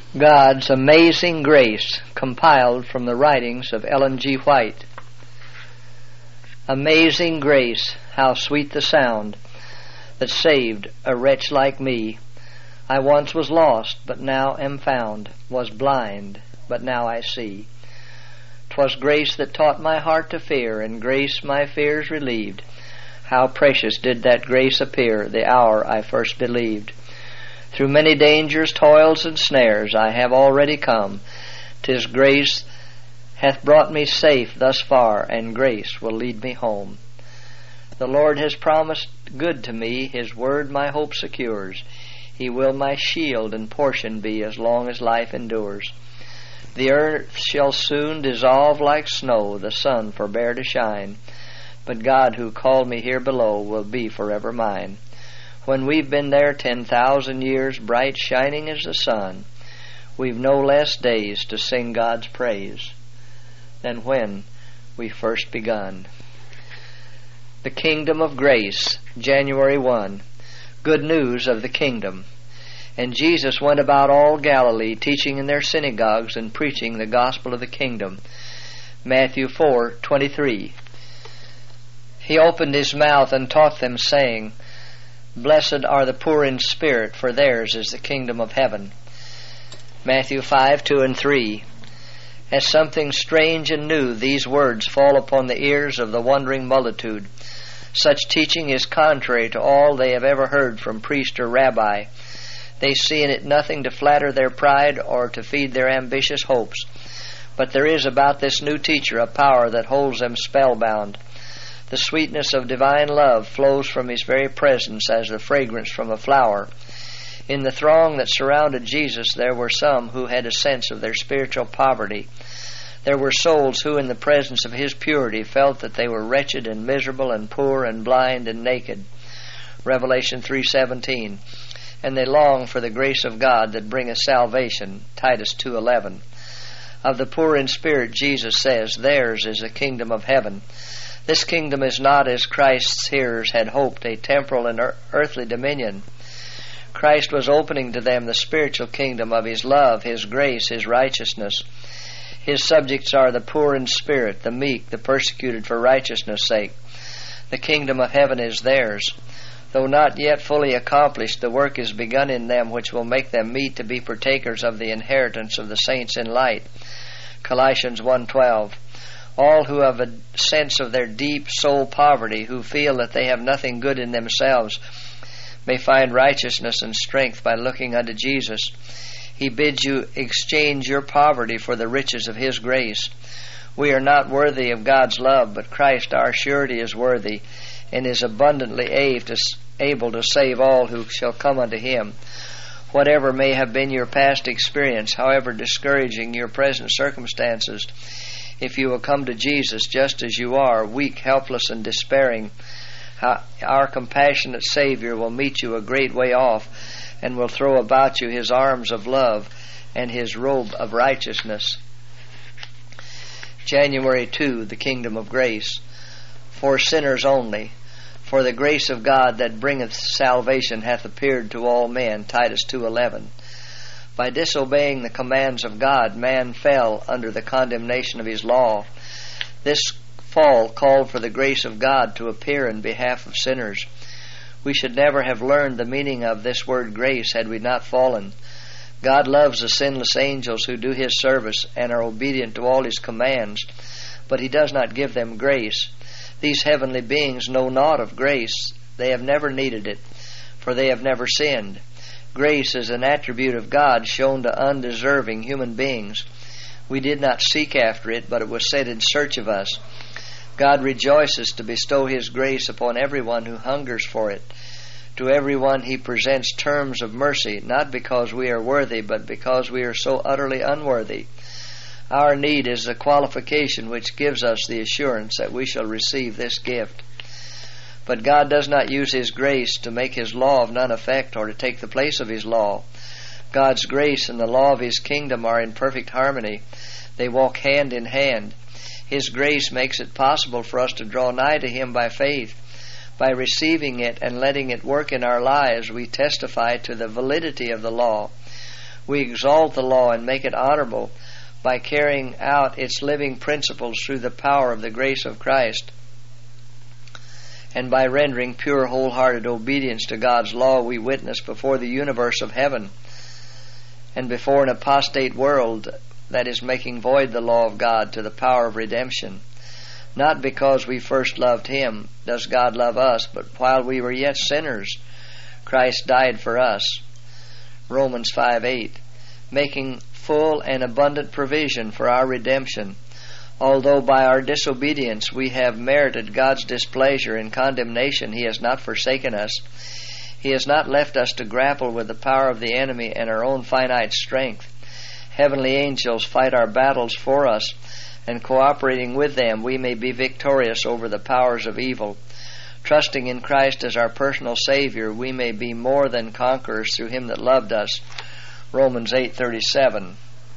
God's Amazing Grace, compiled from the writings of Ellen G. White. Amazing grace, how sweet the sound that saved a wretch like me. I once was lost, but now am found, was blind, but now I see. 'Twas grace that taught my heart to fear, and grace my fears relieved. How precious did that grace appear the hour I first believed. Through many dangers, toils, and snares I have already come. 'Tis grace hath brought me safe thus far, and grace will lead me home. The Lord has promised good to me, His word my hope secures. He will my shield and portion be as long as life endures. The earth shall soon dissolve like snow, the sun forbear to shine, but God who called me here below will be forever mine. When we've been there 10,000 years, bright shining as the sun, we've no less days to sing God's praise than when we first begun. The Kingdom of Grace, January 1. Good news of the kingdom. And Jesus went about all Galilee, teaching in their synagogues and preaching the gospel of the kingdom. Matthew 4:23. He opened his mouth and taught them, saying, Blessed are the poor in spirit, for theirs is the kingdom of heaven. Matthew 5:2 and 3. As something strange and new, these words fall upon the ears of the wondering multitude. Such teaching is contrary to all they have ever heard from priest or rabbi. They see in it nothing to flatter their pride or to feed their ambitious hopes. But there is about this new teacher a power that holds them spellbound. The sweetness of divine love flows from his very presence as the fragrance from a flower. In the throng that surrounded Jesus, there were some who had a sense of their spiritual poverty. There were souls who, in the presence of his purity, felt that they were wretched and miserable and poor and blind and naked. Revelation 3:17. And they longed for the grace of God that bringeth salvation. Titus 2:11. Of the poor in spirit, Jesus says, theirs is the kingdom of heaven. This kingdom is not, as Christ's hearers had hoped, a temporal and earthly dominion. Christ was opening to them the spiritual kingdom of His love, His grace, His righteousness. His subjects are the poor in spirit, the meek, the persecuted for righteousness' sake. The kingdom of heaven is theirs. Though not yet fully accomplished, the work is begun in them which will make them meet to be partakers of the inheritance of the saints in light. Colossians 1:12. All who have a sense of their deep soul poverty, who feel that they have nothing good in themselves, may find righteousness and strength by looking unto Jesus. He bids you exchange your poverty for the riches of His grace. We are not worthy of God's love, but Christ our surety is worthy, and is abundantly able to save all who shall come unto Him. Whatever may have been your past experience, however discouraging your present circumstances, if you will come to Jesus just as you are, weak, helpless, and despairing, our compassionate Savior will meet you a great way off and will throw about you His arms of love and His robe of righteousness. January 2, the Kingdom of Grace. For sinners only. For the grace of God that bringeth salvation hath appeared to all men. Titus 2:11. By disobeying the commands of God, man fell under the condemnation of his law. This fall called for the grace of God to appear in behalf of sinners. We should never have learned the meaning of this word grace had we not fallen. God loves the sinless angels who do His service and are obedient to all His commands, but He does not give them grace. These heavenly beings know naught of grace. They have never needed it, for they have never sinned. Grace is an attribute of God shown to undeserving human beings. We did not seek after it, but it was sent in search of us. God rejoices to bestow His grace upon everyone who hungers for it. To everyone He presents terms of mercy, not because we are worthy, but because we are so utterly unworthy. Our need is the qualification which gives us the assurance that we shall receive this gift. But God does not use His grace to make His law of none effect or to take the place of His law. God's grace and the law of His kingdom are in perfect harmony. They walk hand in hand. His grace makes it possible for us to draw nigh to Him by faith. By receiving it and letting it work in our lives, we testify to the validity of the law. We exalt the law and make it honorable by carrying out its living principles through the power of the grace of Christ. And by rendering pure, wholehearted obedience to God's law, we witness before the universe of heaven and before an apostate world that is making void the law of God to the power of redemption. Not because we first loved Him does God love us, but while we were yet sinners, Christ died for us. Romans 5:8, making full and abundant provision for our redemption. Although by our disobedience we have merited God's displeasure and condemnation, He has not forsaken us. He has not left us to grapple with the power of the enemy and our own finite strength. Heavenly angels fight our battles for us, and cooperating with them we may be victorious over the powers of evil. Trusting in Christ as our personal Savior, we may be more than conquerors through Him that loved us. Romans 8:37.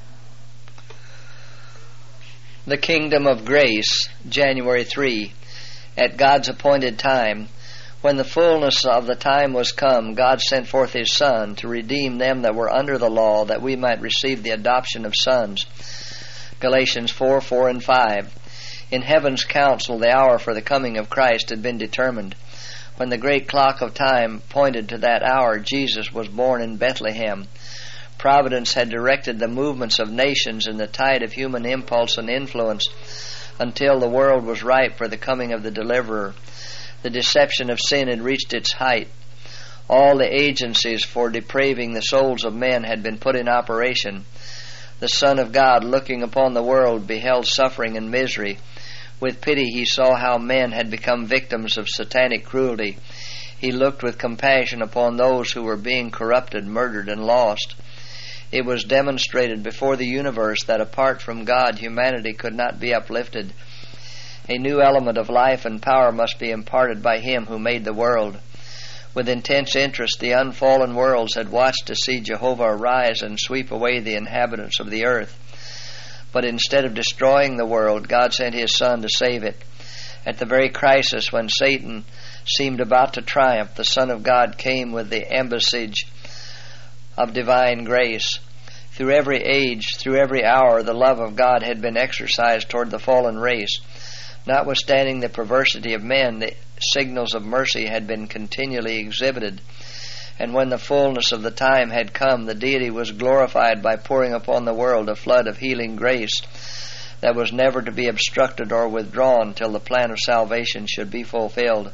The Kingdom of Grace, January 3. At God's appointed time, when the fullness of the time was come, God sent forth His Son to redeem them that were under the law, that we might receive the adoption of sons. Galatians 4:4 and 5. In heaven's council the hour for the coming of Christ had been determined. When the great clock of time pointed to that hour, Jesus was born in Bethlehem. Providence had directed the movements of nations in the tide of human impulse and influence until the world was ripe for the coming of the Deliverer. The deception of sin had reached its height. All the agencies for depraving the souls of men had been put in operation. The Son of God, looking upon the world, beheld suffering and misery. With pity He saw how men had become victims of satanic cruelty. He looked with compassion upon those who were being corrupted, murdered, and lost. It was demonstrated before the universe that apart from God, humanity could not be uplifted. A new element of life and power must be imparted by Him who made the world. With intense interest, the unfallen worlds had watched to see Jehovah arise and sweep away the inhabitants of the earth. But instead of destroying the world, God sent His Son to save it. At the very crisis when Satan seemed about to triumph, the Son of God came with the embassage of divine grace. Through every age, through every hour, the love of God had been exercised toward the fallen race. Notwithstanding the perversity of men, the signals of mercy had been continually exhibited. And when the fullness of the time had come, the Deity was glorified by pouring upon the world a flood of healing grace that was never to be obstructed or withdrawn till the plan of salvation should be fulfilled.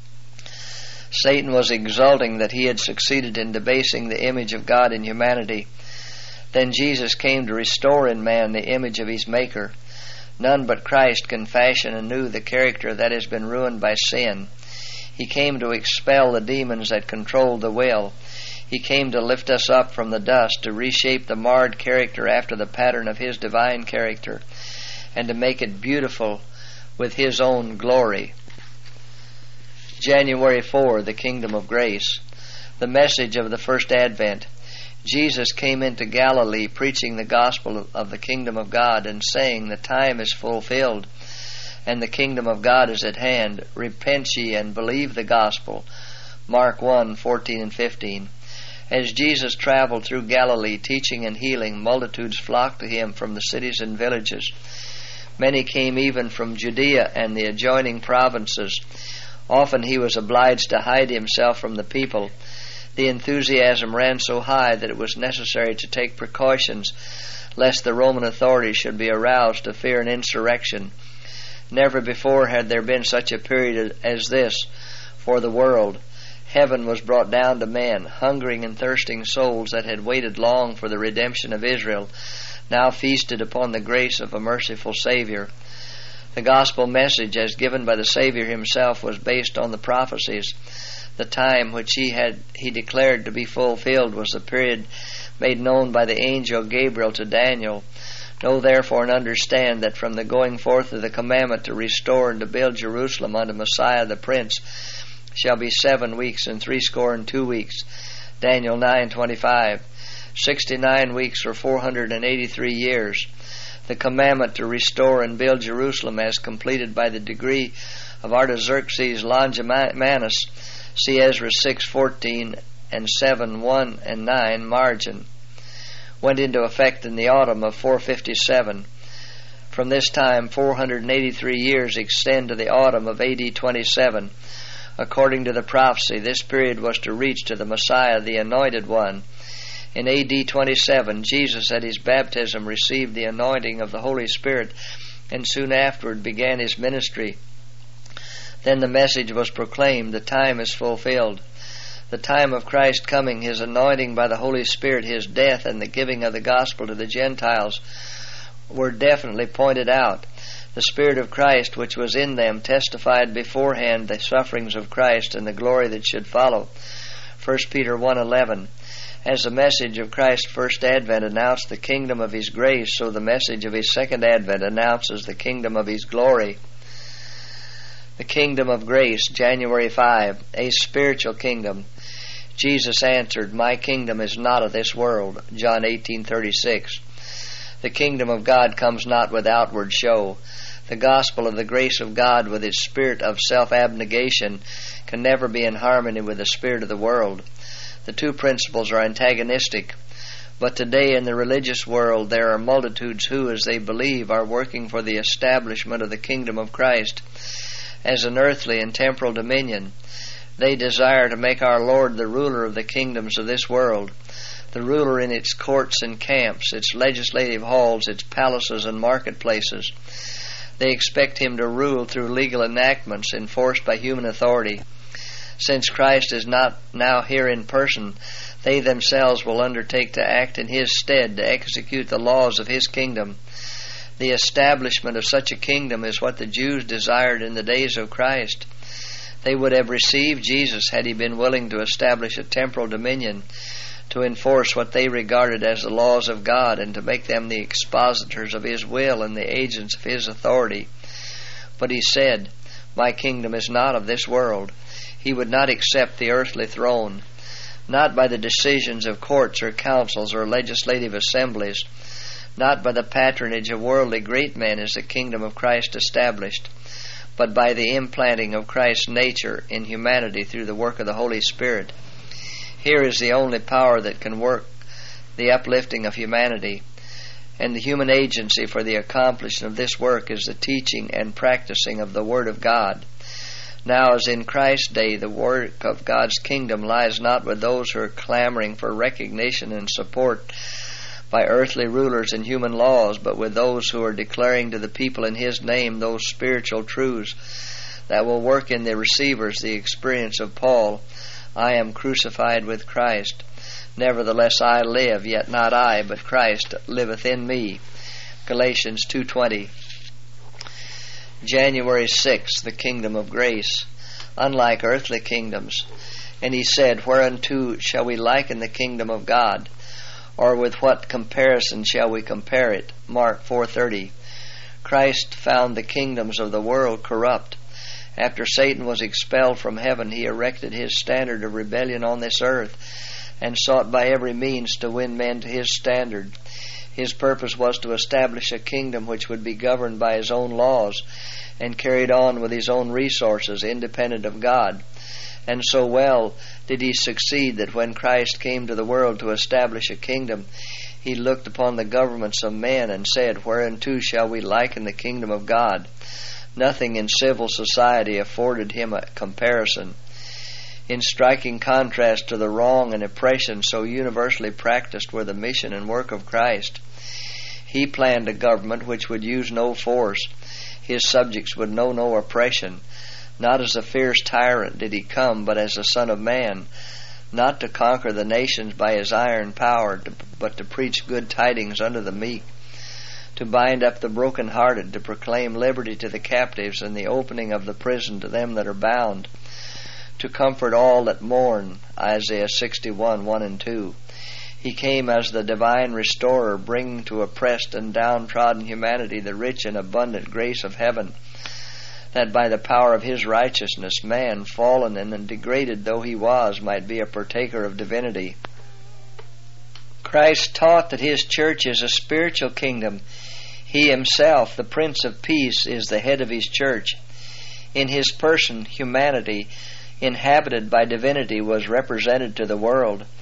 Satan was exulting that he had succeeded in debasing the image of God in humanity. Then Jesus came to restore in man the image of his Maker. None but Christ can fashion anew the character that has been ruined by sin. He came to expel the demons that controlled the will. He came to lift us up from the dust, to reshape the marred character after the pattern of His divine character, and to make it beautiful with His own glory. January 4, the Kingdom of Grace. The message of the first Advent. Jesus came into Galilee preaching the gospel of the kingdom of God and saying, "The time is fulfilled, and the kingdom of God is at hand. Repent ye and believe the gospel." Mark 1:14 and 15. As Jesus traveled through Galilee teaching and healing, multitudes flocked to Him from the cities and villages. Many came even from Judea and the adjoining provinces. Often He was obliged to hide Himself from the people. The enthusiasm ran so high that it was necessary to take precautions lest the Roman authorities should be aroused to fear an insurrection. Never before had there been such a period as this for the world. Heaven was brought down to men. Hungering and thirsting souls that had waited long for the redemption of Israel now feasted upon the grace of a merciful Savior. The gospel message, as given by the Savior Himself, was based on the prophecies. The time which he declared to be fulfilled was the period made known by the angel Gabriel to Daniel. Know therefore and understand that from the going forth of the commandment to restore and to build Jerusalem unto Messiah the Prince shall be 7 weeks and 62 weeks. Daniel 9:25. 69 weeks or 483 years. The commandment to restore and build Jerusalem as completed by the decree of Artaxerxes Longimanus. See Ezra 6:14 and 7:1 and 9 margin. went into effect in the autumn of 457. From this time, 483 years extend to the autumn of AD 27. According to the prophecy, this period was to reach to the Messiah, the Anointed One. In AD 27, Jesus at his baptism received the anointing of the Holy Spirit and soon afterward began his ministry. Then the message was proclaimed, the time is fulfilled. The time of Christ coming, his anointing by the Holy Spirit, his death, and the giving of the gospel to the Gentiles were definitely pointed out. The Spirit of Christ which was in them testified beforehand the sufferings of Christ and the glory that should follow. 1 Peter 1:11. As the message of Christ's first advent announced the kingdom of his grace, so the message of his second advent announces the kingdom of his glory. The kingdom of grace, January 5, a spiritual kingdom. Jesus answered, "My kingdom is not of this world," John 18:36. The kingdom of God comes not with outward show. The gospel of the grace of God with its spirit of self-abnegation can never be in harmony with the spirit of the world. The two principles are antagonistic. But today in the religious world there are multitudes who, as they believe, are working for the establishment of the kingdom of Christ as an earthly and temporal dominion. They desire to make our Lord the ruler of the kingdoms of this world, the ruler in its courts and camps, its legislative halls, its palaces and marketplaces. They expect him to rule through legal enactments enforced by human authority. Since Christ is not now here in person, they themselves will undertake to act in his stead, to execute the laws of his kingdom. The establishment of such a kingdom is what the Jews desired in the days of Christ. They would have received Jesus had he been willing to establish a temporal dominion, to enforce what they regarded as the laws of God, and to make them the expositors of his will and the agents of his authority. But he said, "My kingdom is not of this world." He would not accept the earthly throne. Not by the decisions of courts or councils or legislative assemblies. Not by the patronage of worldly great men is the kingdom of Christ established, but by the implanting of Christ's nature in humanity through the work of the Holy Spirit. Here is the only power that can work the uplifting of humanity, and the human agency for the accomplishment of this work is the teaching and practicing of the Word of God. Now, as in Christ's day, the work of God's kingdom lies not with those who are clamoring for recognition and support by earthly rulers and human laws, but with those who are declaring to the people in his name those spiritual truths that will work in the receivers the experience of Paul, "I am crucified with Christ. Nevertheless I live, yet not I, but Christ liveth in me." Galatians 2:20. January 6, the kingdom of grace, unlike earthly kingdoms. And he said, "Whereunto shall we liken the kingdom of God? Or with what comparison shall we compare it?" Mark 4:30. Christ found the kingdoms of the world corrupt. After Satan was expelled from heaven, he erected his standard of rebellion on this earth and sought by every means to win men to his standard. His purpose was to establish a kingdom which would be governed by his own laws and carried on with his own resources, independent of God. And so well did he succeed that when Christ came to the world to establish a kingdom, he looked upon the governments of men and said, "Whereunto shall we liken the kingdom of God?" Nothing in civil society afforded him a comparison. In striking contrast to the wrong and oppression so universally practiced were the mission and work of Christ. He planned a government which would use no force. His subjects would know no oppression. Not as a fierce tyrant did he come, but as a Son of Man, not to conquer the nations by his iron power, but to preach good tidings unto the meek, to bind up the brokenhearted, to proclaim liberty to the captives, and the opening of the prison to them that are bound, to comfort all that mourn, Isaiah 61:1 and 2. He came as the divine restorer, bringing to oppressed and downtrodden humanity the rich and abundant grace of heaven, that by the power of his righteousness man, fallen and degraded though he was, might be a partaker of divinity. Christ taught that his church is a spiritual kingdom. He himself, the Prince of Peace, is the head of his church. In his person, humanity, inhabited by divinity, was represented to the world.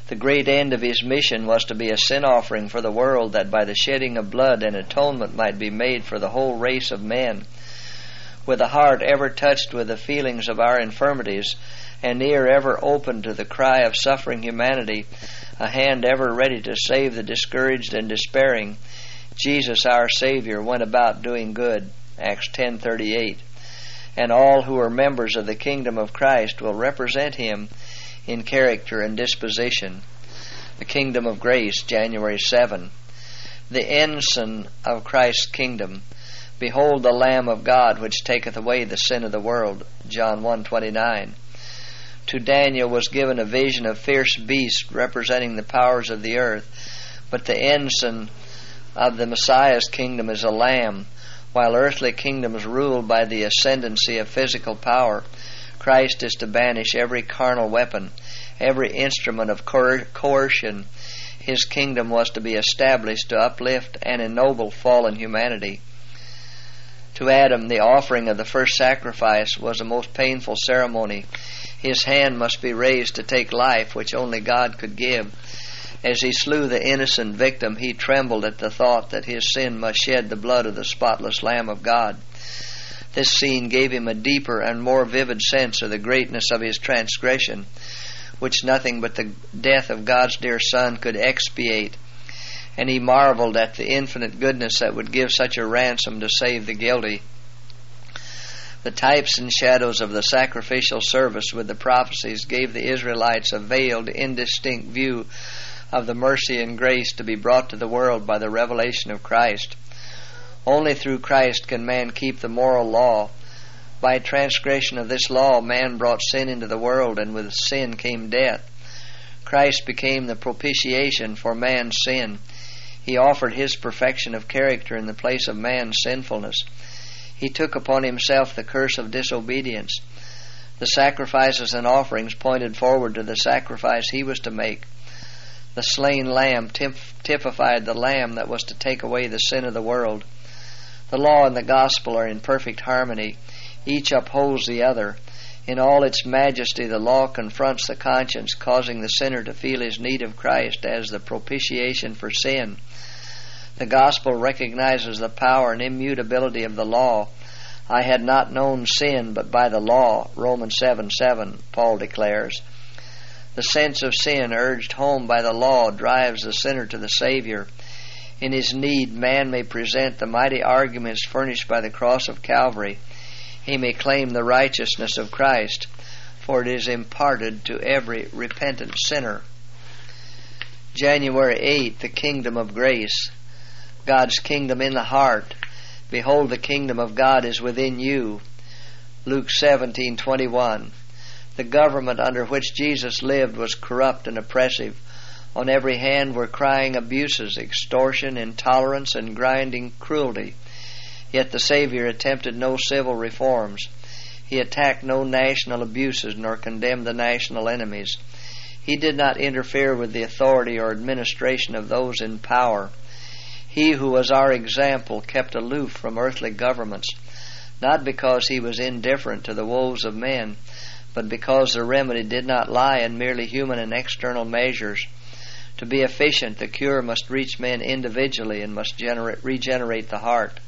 The great end of his mission was to be a sin offering for the world, that by the shedding of blood an atonement might be made for the whole race of men. With a heart ever touched with the feelings of our infirmities, an ear ever open to the cry of suffering humanity, a hand ever ready to save the discouraged and despairing, Jesus our Savior went about doing good. Acts 10:38. And all who are members of the kingdom of Christ will represent him in character and disposition. The kingdom of grace, January 7. The ensign of Christ's kingdom. Behold the Lamb of God, which taketh away the sin of the world. John 1:29. To Daniel was given a vision of fierce beasts representing the powers of the earth, but the ensign of the Messiah's kingdom is a lamb. While earthly kingdoms rule by the ascendancy of physical power, Christ is to banish every carnal weapon, every instrument of coercion. His kingdom was to be established to uplift and ennoble fallen humanity. To Adam, the offering of the first sacrifice was a most painful ceremony. His hand must be raised to take life, which only God could give. As he slew the innocent victim, he trembled at the thought that his sin must shed the blood of the spotless Lamb of God. This scene gave him a deeper and more vivid sense of the greatness of his transgression, which nothing but the death of God's dear Son could expiate, and he marveled at the infinite goodness that would give such a ransom to save the guilty. The types and shadows of the sacrificial service with the prophecies gave the Israelites a veiled, indistinct view of the mercy and grace to be brought to the world by the revelation of Christ. Only through Christ can man keep the moral law. By transgression of this law, man brought sin into the world, and with sin came death. Christ became the propitiation for man's sin. He offered his perfection of character in the place of man's sinfulness. He took upon himself the curse of disobedience. The sacrifices and offerings pointed forward to the sacrifice he was to make. The slain lamb typified the lamb that was to take away the sin of the world. The law and the gospel are in perfect harmony. Each upholds the other. In all its majesty, the law confronts the conscience, causing the sinner to feel his need of Christ as the propitiation for sin. The gospel recognizes the power and immutability of the law. I had not known sin but by the law, Romans 7:7, Paul declares. The sense of sin urged home by the law drives the sinner to the Savior. In his need, man may present the mighty arguments furnished by the cross of Calvary. He may claim the righteousness of Christ, for it is imparted to every repentant sinner. January 8, the kingdom of grace. God's kingdom in the heart. Behold, the kingdom of God is within you. Luke 17:21. The government under which Jesus lived was corrupt and oppressive. On every hand were crying abuses, extortion, intolerance, and grinding cruelty. Yet the Savior attempted no civil reforms. He attacked no national abuses nor condemned the national enemies. He did not interfere with the authority or administration of those in power. He who was our example kept aloof from earthly governments, not because he was indifferent to the woes of men, but because the remedy did not lie in merely human and external measures. To be efficient, the cure must reach men individually and must regenerate the heart.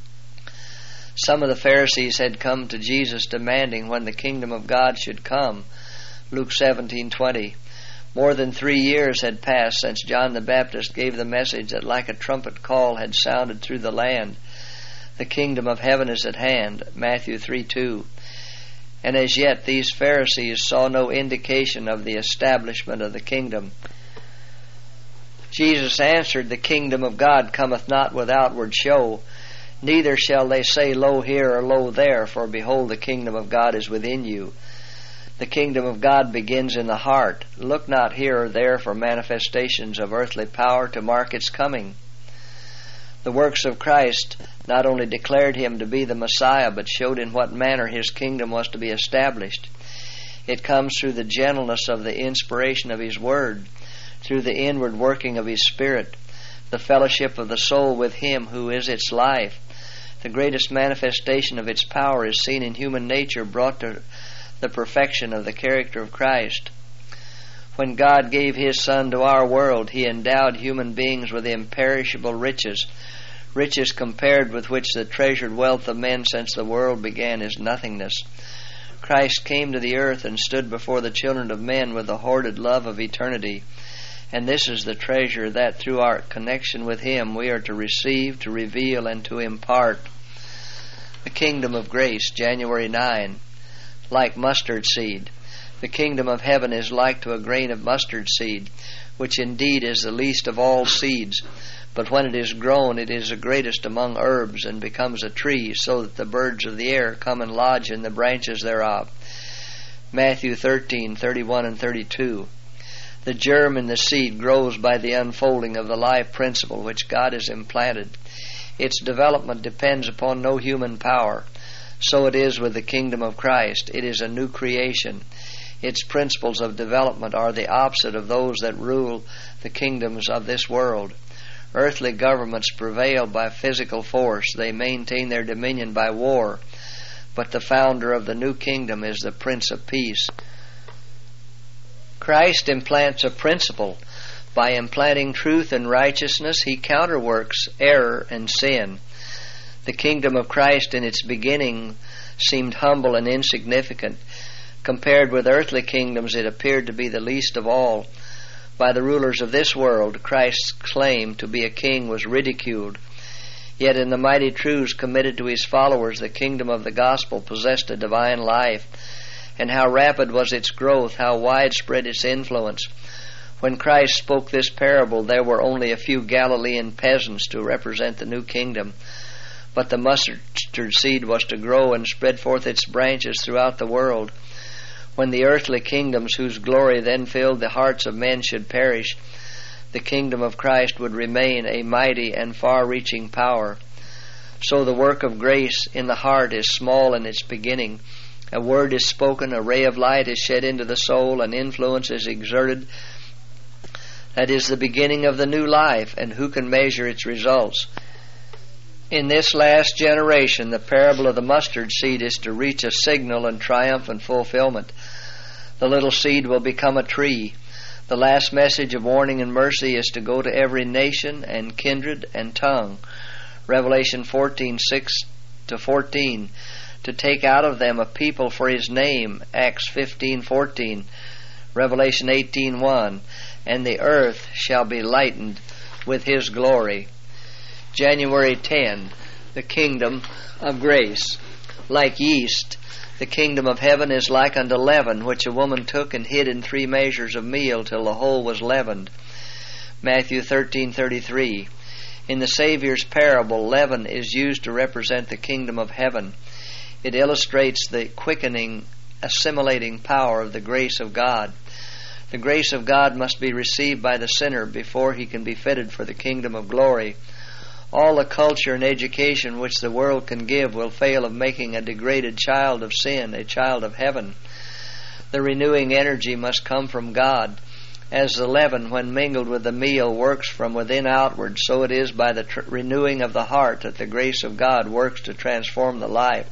Some of the Pharisees had come to Jesus demanding when the kingdom of God should come. Luke 17:20. More than 3 years had passed since John the Baptist gave the message that like a trumpet call had sounded through the land. The kingdom of heaven is at hand. Matthew 3:2. And as yet these Pharisees saw no indication of the establishment of the kingdom. Jesus answered, The kingdom of God cometh not with outward show, neither shall they say, Lo here or lo there, for behold, the kingdom of God is within you. The kingdom of God begins in the heart. Look not here or there for manifestations of earthly power to mark its coming. The works of Christ not only declared him to be the Messiah, but showed in what manner his kingdom was to be established. It comes through the gentleness of the inspiration of his word, through the inward working of his Spirit, the fellowship of the soul with him who is its life. The greatest manifestation of its power is seen in human nature brought to the perfection of the character of Christ. When God gave His Son to our world, He endowed human beings with imperishable riches, riches compared with which the treasured wealth of men since the world began is nothingness. Christ came to the earth and stood before the children of men with the hoarded love of eternity. And this is the treasure that through our connection with Him we are to receive, to reveal, and to impart. The kingdom of grace, January 9, like mustard seed. The kingdom of heaven is like to a grain of mustard seed, which indeed is the least of all seeds. But when it is grown, it is the greatest among herbs, and becomes a tree, so that the birds of the air come and lodge in the branches thereof. Matthew 13:31 and 32. The germ in the seed grows by the unfolding of the life principle which God has implanted. Its development depends upon no human power. So it is with the kingdom of Christ. It is a new creation. Its principles of development are the opposite of those that rule the kingdoms of this world. Earthly governments prevail by physical force. They maintain their dominion by war. But the founder of the new kingdom is the Prince of Peace. Christ implants a principle. By implanting truth and righteousness, He counterworks error and sin. The kingdom of Christ in its beginning seemed humble and insignificant. Compared with earthly kingdoms, it appeared to be the least of all. By the rulers of this world, Christ's claim to be a king was ridiculed. Yet in the mighty truths committed to His followers, the kingdom of the gospel possessed a divine life. And how rapid was its growth, how widespread its influence. When Christ spoke this parable, there were only a few Galilean peasants to represent the new kingdom. But the mustard seed was to grow and spread forth its branches throughout the world. When the earthly kingdoms whose glory then filled the hearts of men should perish, the kingdom of Christ would remain a mighty and far-reaching power. So the work of grace in the heart is small in its beginning. A word is spoken, a ray of light is shed into the soul, an influence is exerted. That is the beginning of the new life, and who can measure its results? In this last generation, the parable of the mustard seed is to reach a signal and triumphant fulfillment. The little seed will become a tree. The last message of warning and mercy is to go to every nation and kindred and tongue. Revelation 14:6-14. To take out of them a people for His name. Acts 15:14. Revelation 18:1. And the earth shall be lightened with His glory. January 10, the kingdom of grace. Like yeast, the kingdom of heaven is like unto leaven, which a woman took and hid in 3 measures of meal till the whole was leavened. Matthew 13:33. In the Savior's parable, leaven is used to represent the kingdom of heaven. It illustrates the quickening, assimilating power of the grace of God. The grace of God must be received by the sinner before he can be fitted for the kingdom of glory. All the culture and education which the world can give will fail of making a degraded child of sin a child of heaven. The renewing energy must come from God. As the leaven, when mingled with the meal, works from within outward, so it is by the renewing of the heart that the grace of God works to transform the life.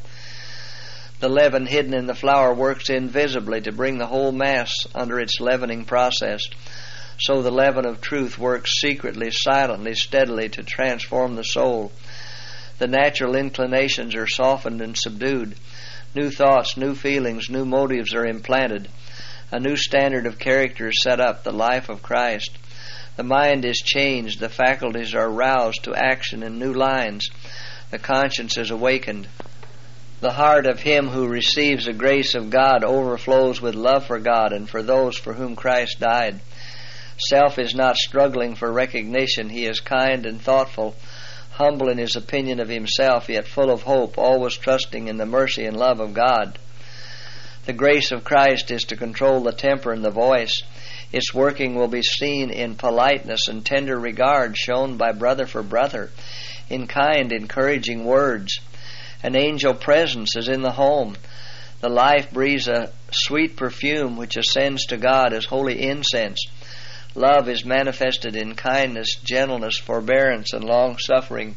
The leaven hidden in the flour works invisibly to bring the whole mass under its leavening process. So the leaven of truth works secretly, silently, steadily to transform the soul. The natural inclinations are softened and subdued. New thoughts, new feelings, new motives are implanted. A new standard of character is set up, the life of Christ. The mind is changed. The faculties are roused to action in new lines. The conscience is awakened. The heart of him who receives the grace of God overflows with love for God and for those for whom Christ died. Self is not struggling for recognition. He is kind and thoughtful, humble in his opinion of himself, yet full of hope, always trusting in the mercy and love of God. The grace of Christ is to control the temper and the voice. Its working will be seen in politeness and tender regard shown by brother for brother, in kind, encouraging words. An angel presence is in the home. The life breathes a sweet perfume which ascends to God as holy incense. Love is manifested in kindness, gentleness, forbearance, and long-suffering.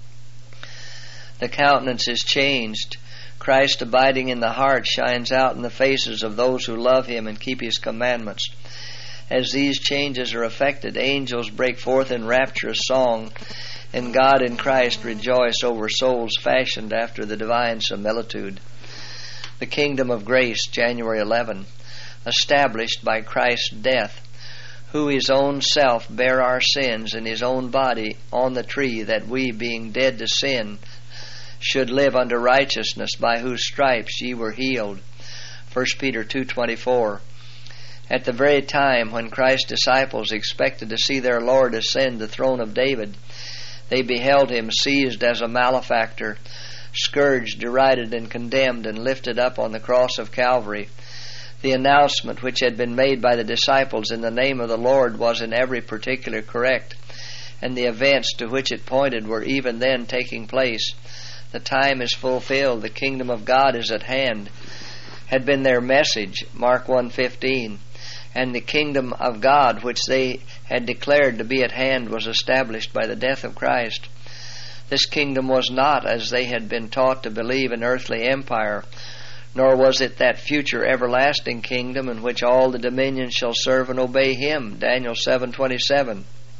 The countenance is changed. Christ abiding in the heart shines out in the faces of those who love Him and keep His commandments. As these changes are effected, angels break forth in rapturous song, and God in Christ rejoice over souls fashioned after the divine similitude. The kingdom of grace, January 11, established by Christ's death, who his own self bare our sins in his own body on the tree, that we, being dead to sin, should live unto righteousness, by whose stripes ye were healed. 1 Peter 2:24. At the very time when Christ's disciples expected to see their Lord ascend the throne of David, they beheld him seized as a malefactor, scourged, derided, and condemned, and lifted up on the cross of Calvary. The announcement which had been made by the disciples in the name of the Lord was in every particular correct, and the events to which it pointed were even then taking place. The time is fulfilled, the kingdom of God is at hand, had been their message, Mark 1:15. And the kingdom of God, which they had declared to be at hand, was established by the death of Christ. This kingdom was not, as they had been taught to believe, an earthly empire, nor was it that future everlasting kingdom in which all the dominions shall serve and obey him, Daniel 7:27.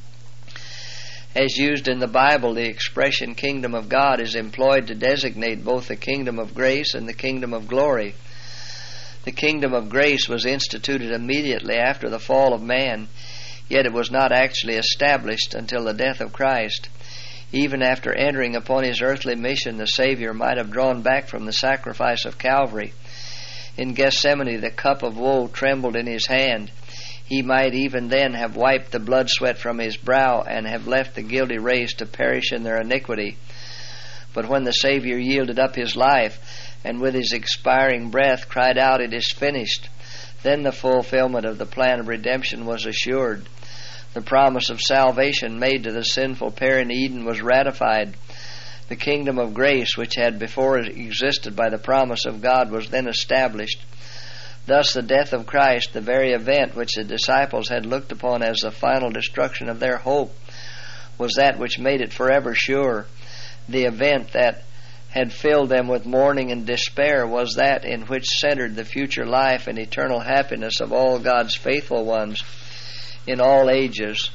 As used in the Bible, the expression kingdom of God is employed to designate both the kingdom of grace and the kingdom of glory. The kingdom of grace was instituted immediately after the fall of man, yet it was not actually established until the death of Christ. Even after entering upon his earthly mission, the Savior might have drawn back from the sacrifice of Calvary. In Gethsemane, the cup of woe trembled in his hand. He might even then have wiped the blood sweat from his brow and have left the guilty race to perish in their iniquity. But when the Savior yielded up his life, and with his expiring breath cried out, "It is finished," then the fulfillment of the plan of redemption was assured. The promise of salvation made to the sinful pair in Eden was ratified. The kingdom of grace, which had before existed by the promise of God, was then established. Thus the death of Christ, the very event which the disciples had looked upon as the final destruction of their hope, was that which made it forever sure. The event that had filled them with mourning and despair was that in which centered the future life and eternal happiness of all God's faithful ones in all ages.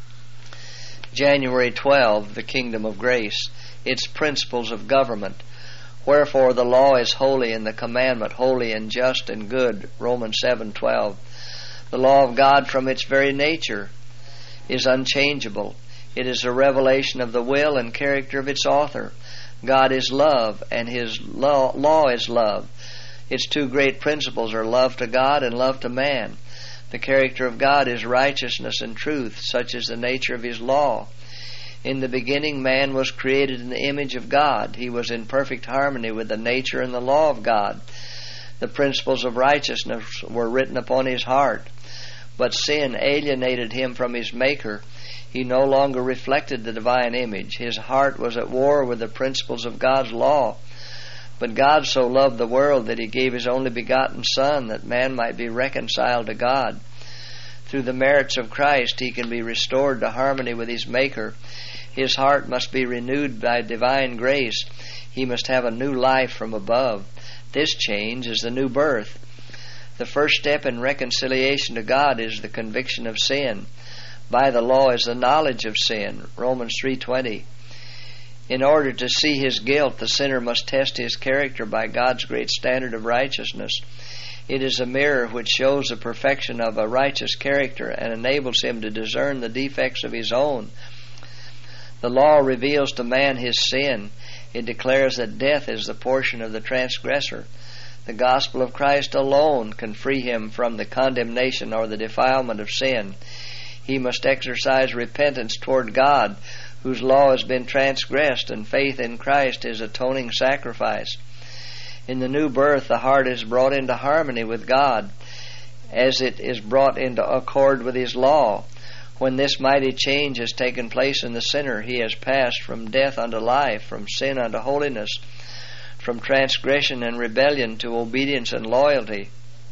January 12, the kingdom of grace, its principles of government. Wherefore the law is holy, and the commandment holy and just and good, Romans 7:12. The law of God from its very nature is unchangeable. It is a revelation of the will and character of its author. God is love, and his law is love. Its two great principles are love to God and love to man. The character of God is righteousness and truth, such is the nature of his law. In the beginning, man was created in the image of God. He was in perfect harmony with the nature and the law of God. The principles of righteousness were written upon his heart. But sin alienated him from his Maker. He no longer reflected the divine image. His heart was at war with the principles of God's law. But God so loved the world that he gave his only begotten Son, that man might be reconciled to God. Through the merits of Christ, he can be restored to harmony with his Maker. His heart must be renewed by divine grace. He must have a new life from above. This change is the new birth. The first step in reconciliation to God is the conviction of sin. By the law is the knowledge of sin, Romans 3:20. In order to see his guilt, the sinner must test his character by God's great standard of righteousness. It is a mirror which shows the perfection of a righteous character and enables him to discern the defects of his own. The law reveals to man his sin. It declares that death is the portion of the transgressor. The gospel of Christ alone can free him from the condemnation or the defilement of sin. He must exercise repentance toward God, whose law has been transgressed, and faith in Christ, his atoning sacrifice. In the new birth, the heart is brought into harmony with God, as it is brought into accord with his law. When this mighty change has taken place in the sinner, he has passed from death unto life, from sin unto holiness, from transgression and rebellion to obedience and loyalty.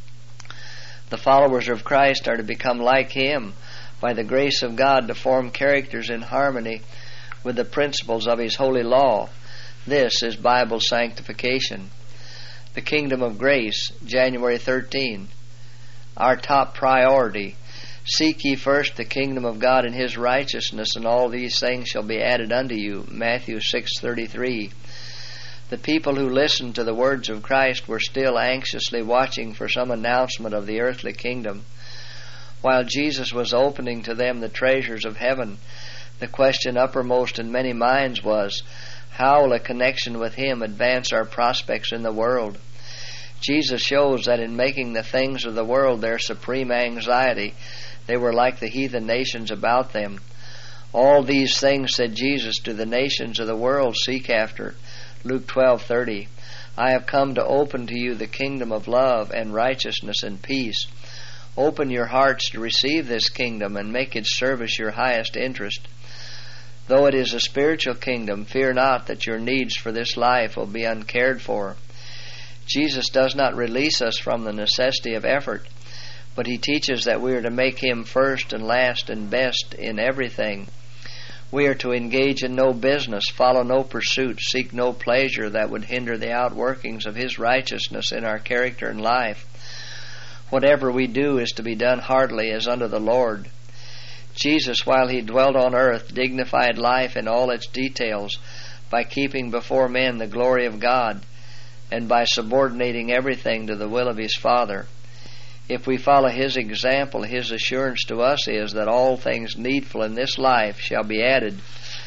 The followers of Christ are to become like him, by the grace of God, to form characters in harmony with the principles of his holy law. This is Bible sanctification. The kingdom of grace, January 13. Our top priority. Seek ye first the kingdom of God and His righteousness, and all these things shall be added unto you. Matthew 6:33. The people who listened to the words of Christ were still anxiously watching for some announcement of the earthly kingdom. While Jesus was opening to them the treasures of heaven, the question uppermost in many minds was, how will a connection with Him advance our prospects in the world? Jesus shows that in making the things of the world their supreme anxiety, they were like the heathen nations about them. All these things, said Jesus, do the nations of the world seek after. Luke 12:30. I have come to open to you the kingdom of love and righteousness and peace. Open your hearts to receive this kingdom and make its service your highest interest. Though it is a spiritual kingdom, fear not that your needs for this life will be uncared for. Jesus does not release us from the necessity of effort, but He teaches that we are to make Him first and last and best in everything. We are to engage in no business, follow no pursuit, seek no pleasure that would hinder the outworkings of His righteousness in our character and life. Whatever we do is to be done heartily as unto the Lord. Jesus, while He dwelt on earth, dignified life in all its details by keeping before men the glory of God and by subordinating everything to the will of His Father. If we follow His example, His assurance to us is that all things needful in this life shall be added.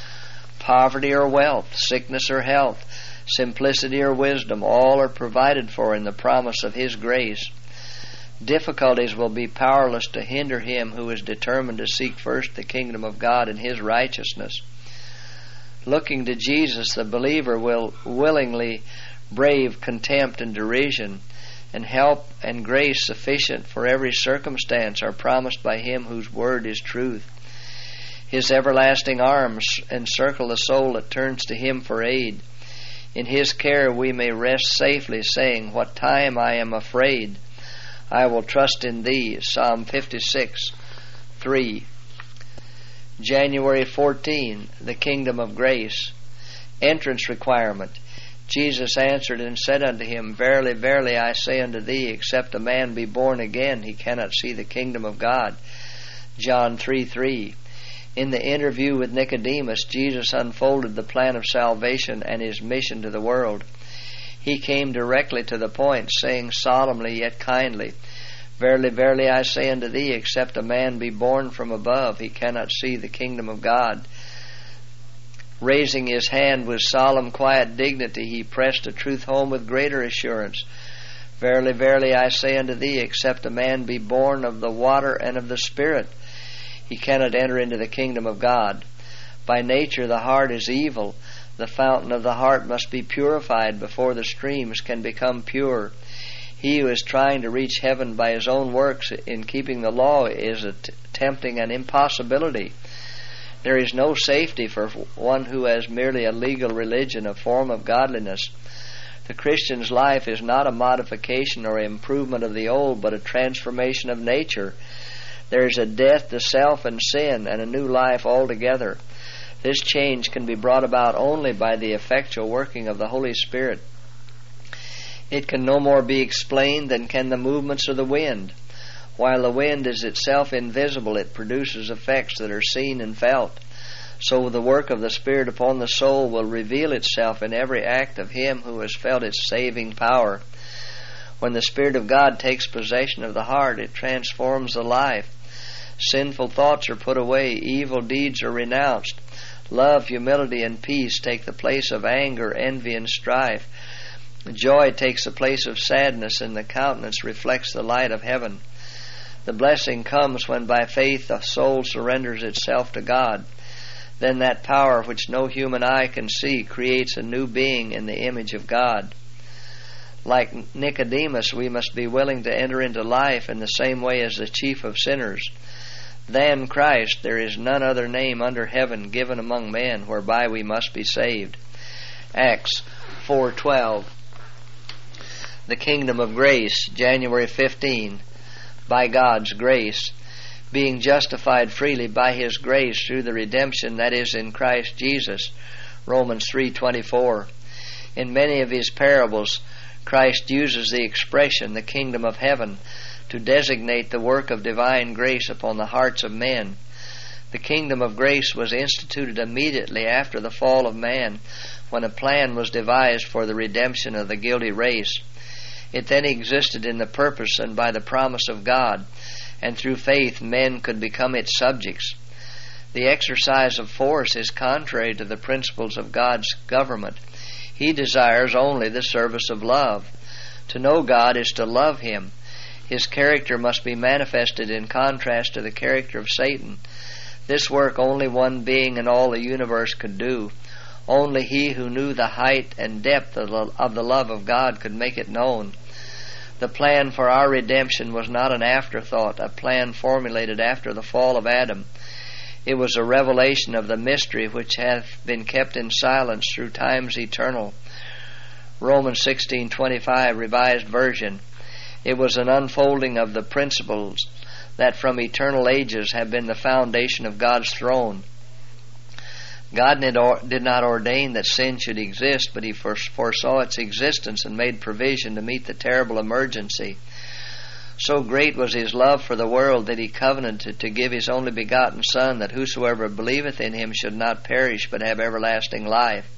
Poverty or wealth, sickness or health, simplicity or wisdom, all are provided for in the promise of His grace. Difficulties will be powerless to hinder him who is determined to seek first the kingdom of God and His righteousness. Looking to Jesus, the believer will willingly brave contempt and derision, and help and grace sufficient for every circumstance are promised by Him whose word is truth. His everlasting arms encircle the soul that turns to Him for aid. In His care we may rest safely, saying, what time I am afraid, I will trust in Thee. Psalm 56:3. January 14, the Kingdom of Grace. Entrance requirement. Jesus answered and said unto him, Verily, verily, I say unto thee, except a man be born again, he cannot see the kingdom of God. John 3:3. In the interview with Nicodemus, Jesus unfolded the plan of salvation and His mission to the world. He came directly to the point, saying solemnly yet kindly, Verily, verily, I say unto thee, except a man be born from above, he cannot see the kingdom of God. Raising his hand with solemn, quiet dignity, He pressed the truth home with greater assurance. Verily, verily, I say unto thee, except a man be born of the water and of the Spirit, he cannot enter into the kingdom of God. By nature the heart is evil. The fountain of the heart must be purified before the streams can become pure. He who is trying to reach heaven by his own works in keeping the law is attempting an impossibility. There is no safety for one who has merely a legal religion, a form of godliness. The Christian's life is not a modification or improvement of the old, but a transformation of nature. There is a death to self and sin and a new life altogether. This change can be brought about only by the effectual working of the Holy Spirit. It can no more be explained than can the movements of the wind. While the wind is itself invisible, it produces effects that are seen and felt. So the work of the Spirit upon the soul will reveal itself in every act of him who has felt its saving power. When the Spirit of God takes possession of the heart, it transforms the life. Sinful thoughts are put away, evil deeds are renounced. Love, humility, and peace take the place of anger, envy, and strife. Joy takes the place of sadness, and the countenance reflects the light of heaven. The blessing comes when by faith the soul surrenders itself to God. Then that power which no human eye can see creates a new being in the image of God. Like Nicodemus, we must be willing to enter into life in the same way as the chief of sinners. Than Christ there is none other name under heaven given among men whereby we must be saved. Acts 4:12. The Kingdom of Grace, January 15. By God's grace, being justified freely by His grace through the redemption that is in Christ Jesus. Romans 3:24. In many of His parables, Christ uses the expression, the kingdom of heaven, to designate the work of divine grace upon the hearts of men. The kingdom of grace was instituted immediately after the fall of man, when a plan was devised for the redemption of the guilty race. It then existed in the purpose and by the promise of God, and through faith men could become its subjects. The exercise of force is contrary to the principles of God's government. He desires only the service of love. To know God is to love Him. His character must be manifested in contrast to the character of Satan. This work only one being in all the universe could do. Only He who knew the height and depth of the love of God could make it known. The plan for our redemption was not an afterthought, a plan formulated after the fall of Adam. It was a revelation of the mystery which hath been kept in silence through times eternal. Romans 16:25, Revised Version. It was an unfolding of the principles that from eternal ages have been the foundation of God's throne. God did not ordain that sin should exist, but He foresaw its existence and made provision to meet the terrible emergency. So great was His love for the world that He covenanted to give His only begotten Son, that whosoever believeth in Him should not perish, but have everlasting life.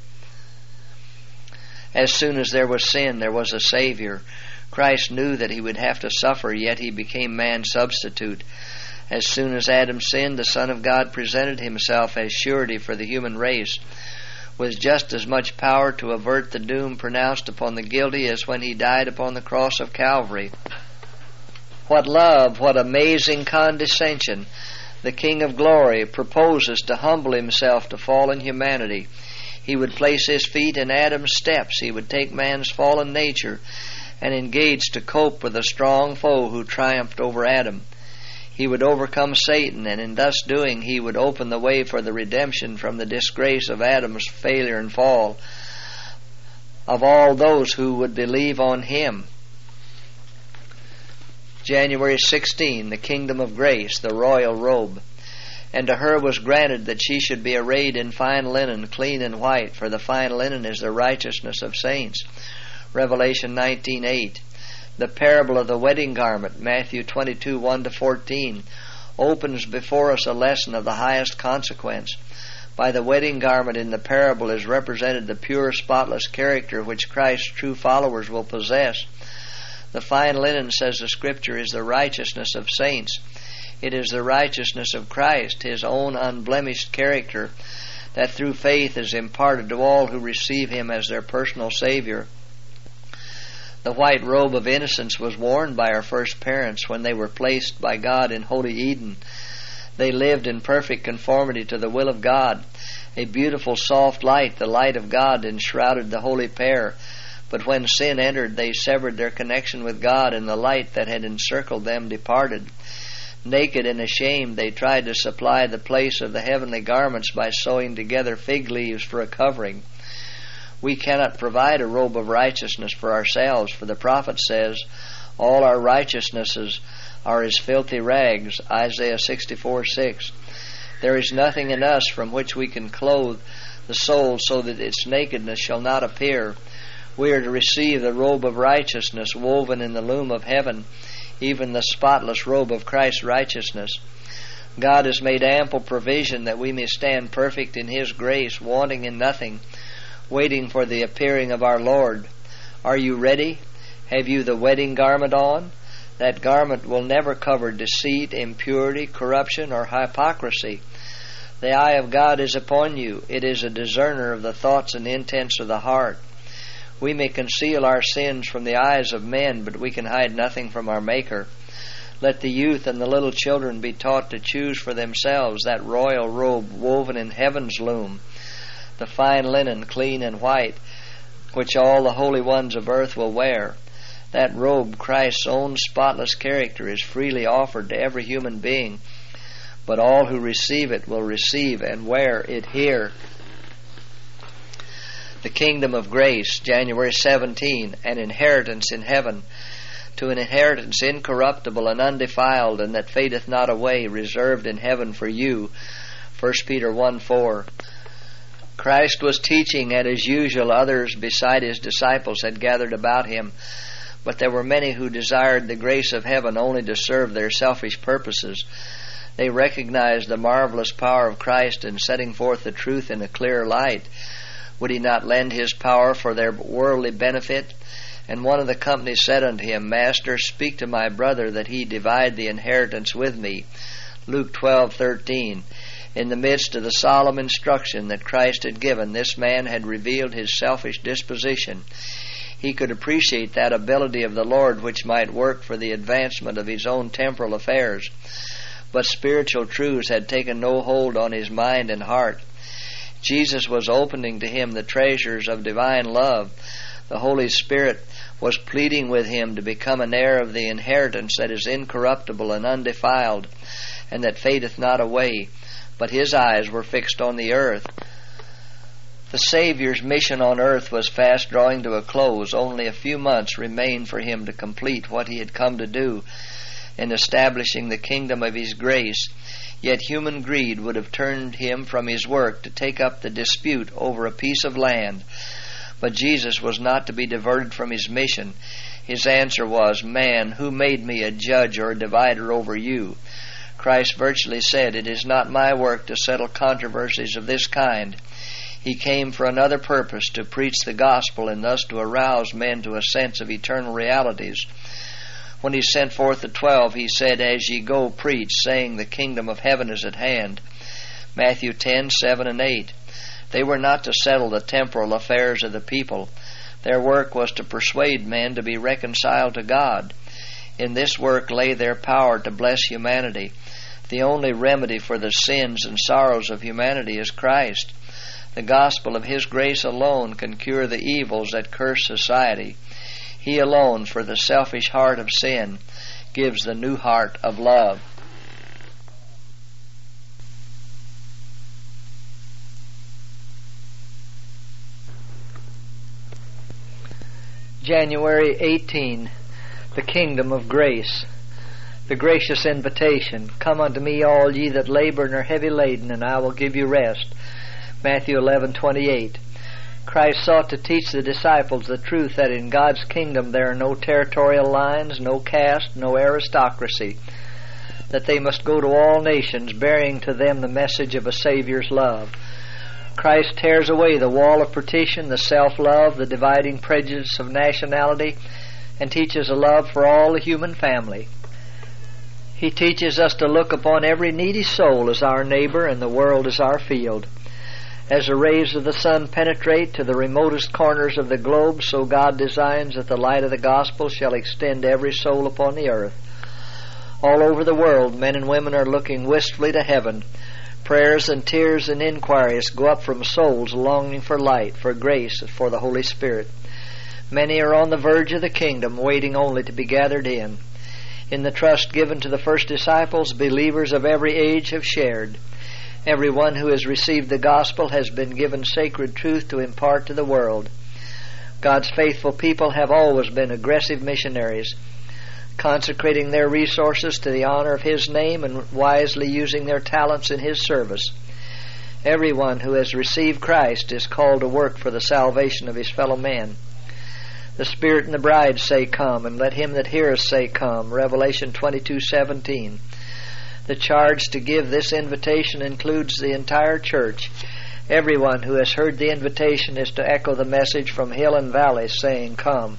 As soon as there was sin, there was a Savior. Christ knew that He would have to suffer, yet He became man's substitute. As soon as Adam sinned, the Son of God presented Himself as surety for the human race, with just as much power to avert the doom pronounced upon the guilty as when He died upon the cross of Calvary. What love, what amazing condescension! The King of Glory proposes to humble Himself to fallen humanity. He would place His feet in Adam's steps. He would take man's fallen nature and engage to cope with a strong foe who triumphed over Adam. He would overcome Satan, and in thus doing He would open the way for the redemption from the disgrace of Adam's failure and fall of all those who would believe on Him. January 16, the kingdom of grace, the royal robe. And to her was granted that she should be arrayed in fine linen, clean and white, for the fine linen is the righteousness of saints. Revelation 19:8. The parable of the wedding garment, Matthew 22:1-14, opens before us a lesson of the highest consequence. By the wedding garment in the parable is represented the pure, spotless character which Christ's true followers will possess. The fine linen, says the Scripture, is the righteousness of saints. It is the righteousness of Christ, His own unblemished character, that through faith is imparted to all who receive Him as their personal Savior. The white robe of innocence was worn by our first parents when they were placed by God in holy Eden. They lived in perfect conformity to the will of God. A beautiful soft light, the light of God, enshrouded the holy pair. But when sin entered, they severed their connection with God, and the light that had encircled them departed. Naked and ashamed, they tried to supply the place of the heavenly garments by sewing together fig leaves for a covering. We cannot provide a robe of righteousness for ourselves, for the prophet says, all our righteousnesses are as filthy rags, Isaiah 64:6. There is nothing in us from which we can clothe the soul so that its nakedness shall not appear. We are to receive the robe of righteousness woven in the loom of heaven, even the spotless robe of Christ's righteousness. God has made ample provision that we may stand perfect in His grace, wanting in nothing, waiting for the appearing of our Lord. Are you ready? Have you the wedding garment on? That garment will never cover deceit, impurity, corruption, or hypocrisy. The eye of God is upon you. It is a discerner of the thoughts and intents of the heart. We may conceal our sins from the eyes of men, but we can hide nothing from our Maker. Let the youth and the little children be taught to choose for themselves that royal robe woven in heaven's loom, the fine linen, clean and white, which all the holy ones of earth will wear. That robe, Christ's own spotless character, is freely offered to every human being, but all who receive it will receive and wear it here. The kingdom of grace, January 17, an inheritance in heaven, to an inheritance incorruptible and undefiled, and that fadeth not away, reserved in heaven for you, 1 Peter 1:4. Christ was teaching, and as usual others beside His disciples had gathered about Him. But there were many who desired the grace of heaven only to serve their selfish purposes. They recognized the marvelous power of Christ in setting forth the truth in a clear light. Would he not lend his power for their worldly benefit? And one of the company said unto him, Master, speak to my brother that he divide the inheritance with me. Luke 12:13. In the midst of the solemn instruction that Christ had given, this man had revealed his selfish disposition. He could appreciate that ability of the Lord which might work for the advancement of his own temporal affairs. But spiritual truths had taken no hold on his mind and heart. Jesus was opening to him the treasures of divine love. The Holy Spirit was pleading with him to become an heir of the inheritance that is incorruptible and undefiled, and that fadeth not away. But his eyes were fixed on the earth. The Savior's mission on earth was fast drawing to a close. Only a few months remained for him to complete what he had come to do in establishing the kingdom of his grace. Yet human greed would have turned him from his work to take up the dispute over a piece of land. But Jesus was not to be diverted from his mission. His answer was, Man, who made me a judge or a divider over you? Christ virtually said, It is not my work to settle controversies of this kind. He came for another purpose, to preach the gospel and thus to arouse men to a sense of eternal realities. When he sent forth the 12, he said, As ye go, preach, saying, The kingdom of heaven is at hand. Matthew 10:7 and 8. They were not to settle the temporal affairs of the people. Their work was to persuade men to be reconciled to God. In this work lay their power to bless humanity. The only remedy for the sins and sorrows of humanity is Christ. The gospel of His grace alone can cure the evils that curse society. He alone, for the selfish heart of sin, gives the new heart of love. January 18, the Kingdom of Grace. The gracious invitation, Come unto me, all ye that labor and are heavy laden, and I will give you rest. Matthew 11:28. Christ sought to teach the disciples the truth that in God's kingdom there are no territorial lines, no caste, no aristocracy, that they must go to all nations, bearing to them the message of a Savior's love. Christ tears away the wall of partition, the self-love, the dividing prejudice of nationality, and teaches a love for all the human family. He teaches us to look upon every needy soul as our neighbor and the world as our field. As the rays of the sun penetrate to the remotest corners of the globe, so God designs that the light of the gospel shall extend to every soul upon the earth. All over the world, men and women are looking wistfully to heaven. Prayers and tears and inquiries go up from souls longing for light, for grace, and for the Holy Spirit. Many are on the verge of the kingdom, waiting only to be gathered in. In the trust given to the first disciples, believers of every age have shared. Everyone who has received the gospel has been given sacred truth to impart to the world. God's faithful people have always been aggressive missionaries, consecrating their resources to the honor of His name and wisely using their talents in His service. Everyone who has received Christ is called to work for the salvation of his fellow men. The Spirit and the bride say, Come, and let him that heareth say, Come. Revelation 22:17. The charge to give this invitation includes the entire church. Everyone who has heard the invitation is to echo the message from hill and valley, saying, Come.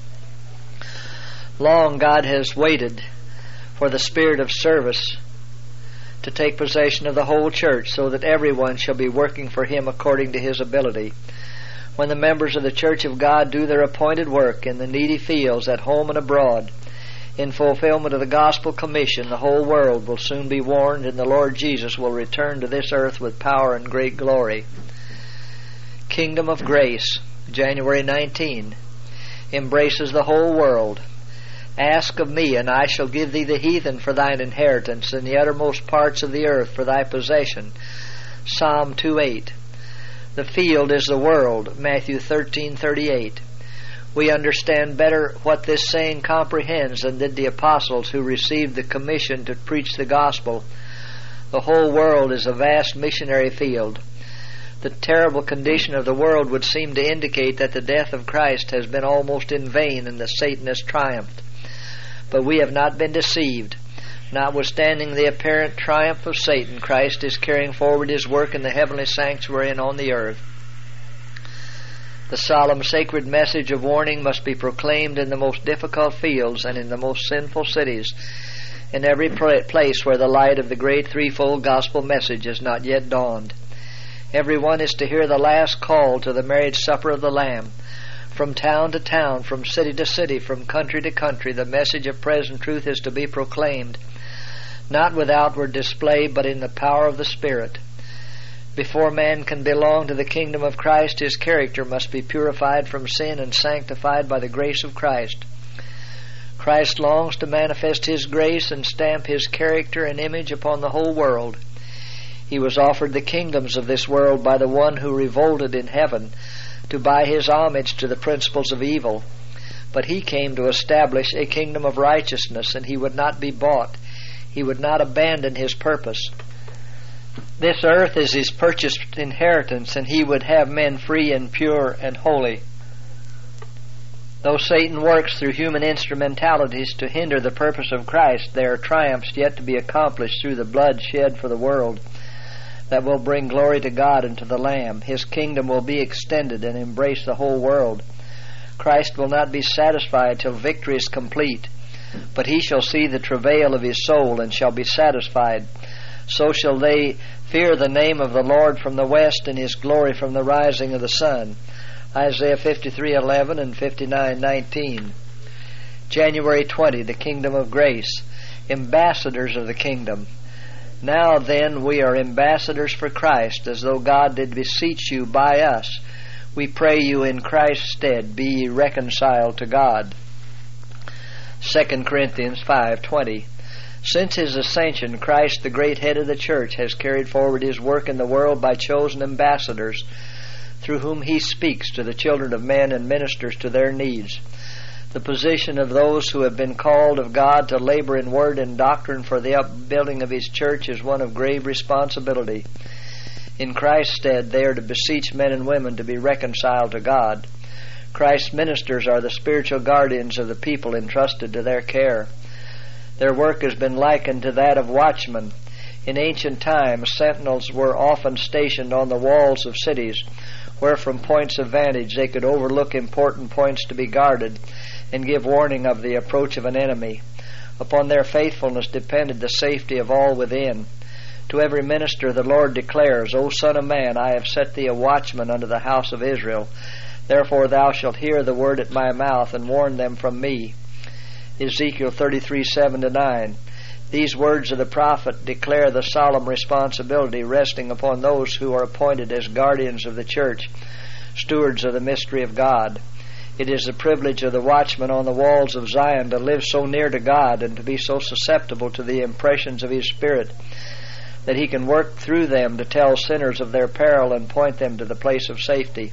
Long God has waited for the spirit of service to take possession of the whole church, so that everyone shall be working for Him according to his ability. When the members of the Church of God do their appointed work in the needy fields at home and abroad, in fulfillment of the gospel commission, the whole world will soon be warned, and the Lord Jesus will return to this earth with power and great glory. Kingdom of Grace, January 19, embraces the whole world. Ask of me, and I shall give thee the heathen for thine inheritance, and the uttermost parts of the earth for thy possession. Psalm 2:8. The field is the world, Matthew 13:38. We understand better what this saying comprehends than did the apostles who received the commission to preach the gospel. The whole world is a vast missionary field. The terrible condition of the world would seem to indicate that the death of Christ has been almost in vain and that Satan has triumphed. But we have not been deceived. Notwithstanding the apparent triumph of Satan, Christ is carrying forward His work in the heavenly sanctuary and on the earth. The solemn sacred message of warning must be proclaimed in the most difficult fields and in the most sinful cities, in every place where the light of the great threefold gospel message has not yet dawned. Everyone is to hear the last call to the marriage supper of the Lamb. From town to town, from city to city, from country to country, the message of present truth is to be proclaimed, not with outward display, but in the power of the Spirit. Before man can belong to the kingdom of Christ, his character must be purified from sin and sanctified by the grace of Christ. Christ longs to manifest His grace and stamp His character and image upon the whole world. He was offered the kingdoms of this world by the one who revolted in heaven to buy His homage to the principles of evil. But He came to establish a kingdom of righteousness, and He would not be bought. He would not abandon His purpose. This earth is His purchased inheritance, and He would have men free and pure and holy. Though Satan works through human instrumentalities to hinder the purpose of Christ, there are triumphs yet to be accomplished through the blood shed for the world that will bring glory to God and to the Lamb. His kingdom will be extended and embrace the whole world. Christ will not be satisfied till victory is complete, but He shall see the travail of His soul and shall be satisfied. So shall they fear the name of the Lord from the west, and His glory from the rising of the sun. Isaiah 53:11 and 59:19. January 20, the Kingdom of Grace. Ambassadors of the Kingdom. Now then, we are ambassadors for Christ, as though God did beseech you by us. We pray you in Christ's stead, be ye reconciled to God. 2 Corinthians 5:20. Since His ascension, Christ, the great head of the church, has carried forward His work in the world by chosen ambassadors, through whom He speaks to the children of men and ministers to their needs. The position of those who have been called of God to labor in word and doctrine for the upbuilding of His church is one of grave responsibility. In Christ's stead, they are to beseech men and women to be reconciled to God. Christ's ministers are the spiritual guardians of the people entrusted to their care. Their work has been likened to that of watchmen. In ancient times, sentinels were often stationed on the walls of cities, where from points of vantage they could overlook important points to be guarded and give warning of the approach of an enemy. Upon their faithfulness depended the safety of all within. To every minister the Lord declares, O Son of Man, I have set thee a watchman unto the house of Israel. Therefore thou shalt hear the word at my mouth, and warn them from me. Ezekiel 33:7-9. These words of the prophet declare the solemn responsibility resting upon those who are appointed as guardians of the church, stewards of the mystery of God. It is the privilege of the watchman on the walls of Zion to live so near to God and to be so susceptible to the impressions of His Spirit that he can work through them to tell sinners of their peril and point them to the place of safety.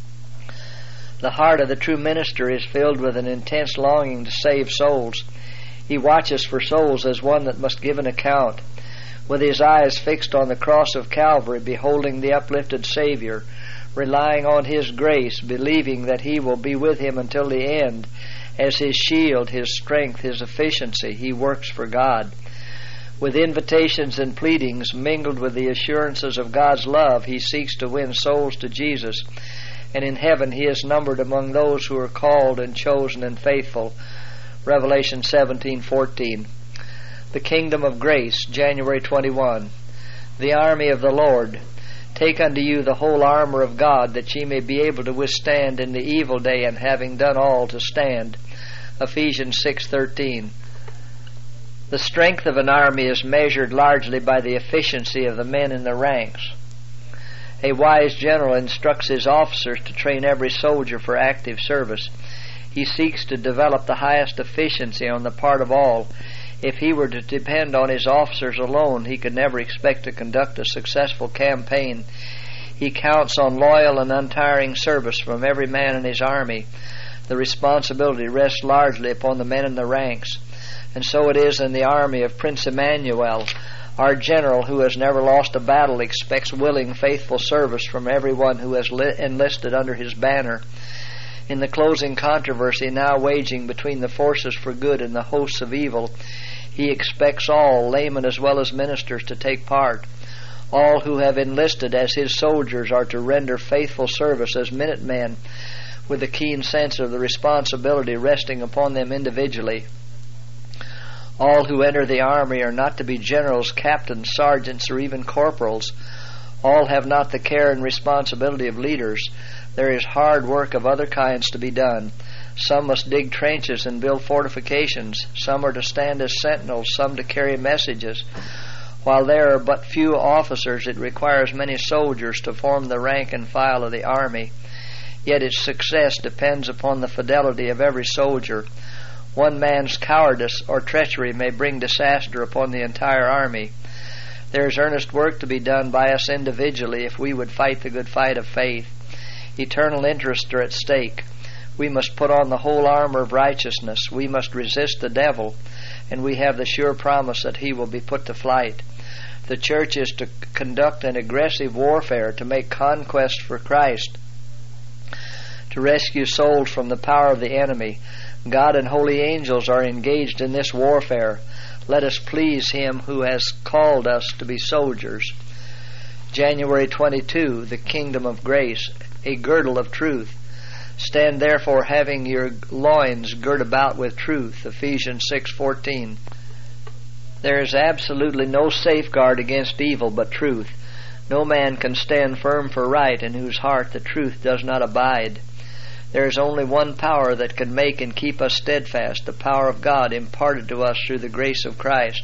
The heart of the true minister is filled with an intense longing to save souls. He watches for souls as one that must give an account. With his eyes fixed on the cross of Calvary, beholding the uplifted Savior, relying on His grace, believing that He will be with him until the end. As his shield, his strength, his efficiency, he works for God. With invitations and pleadings mingled with the assurances of God's love, he seeks to win souls to Jesus. And in heaven he is numbered among those who are called and chosen and faithful. Revelation 17:14. The Kingdom of Grace, January 21. The army of the Lord. Take unto you the whole armor of God, that ye may be able to withstand in the evil day, and having done all, to stand. Ephesians 6:13. The strength of an army is measured largely by the efficiency of the men in the ranks. A wise general instructs his officers to train every soldier for active service. He seeks to develop the highest efficiency on the part of all. If he were to depend on his officers alone, he could never expect to conduct a successful campaign. He counts on loyal and untiring service from every man in his army. the responsibility rests largely upon the men in the ranks. And so it is in the army of Prince Emmanuel. Our general, who has never lost a battle, expects willing, faithful service from everyone who has enlisted under his banner. In the closing controversy now waging between the forces for good and the hosts of evil, he expects all, laymen as well as ministers, to take part. All who have enlisted as his soldiers are to render faithful service as minutemen, with a keen sense of the responsibility resting upon them individually. All who enter the army are not to be generals, captains, sergeants, or even corporals. All have not the care and responsibility of leaders. There is hard work of other kinds to be done. Some must dig trenches and build fortifications. Some are to stand as sentinels, some to carry messages. While there are but few officers, it requires many soldiers to form the rank and file of the army. Yet its success depends upon the fidelity of every soldier. One man's cowardice or treachery may bring disaster upon the entire army. There is earnest work to be done by us individually if we would fight the good fight of faith. Eternal interests are at stake. We must put on the whole armor of righteousness. We must resist the devil, and we have the sure promise that he will be put to flight. The church is to conduct an aggressive warfare to make conquest for Christ, to rescue souls from the power of the enemy. God and holy angels are engaged in this warfare. Let us please him who has called us to be soldiers. January 22, the kingdom of grace, a girdle of truth. Stand therefore having your loins girt about with truth. Ephesians 6:14. There is absolutely no safeguard against evil but truth. No man can stand firm for right in whose heart the truth does not abide. There is only one power that can make and keep us steadfast, the power of God imparted to us through the grace of Christ.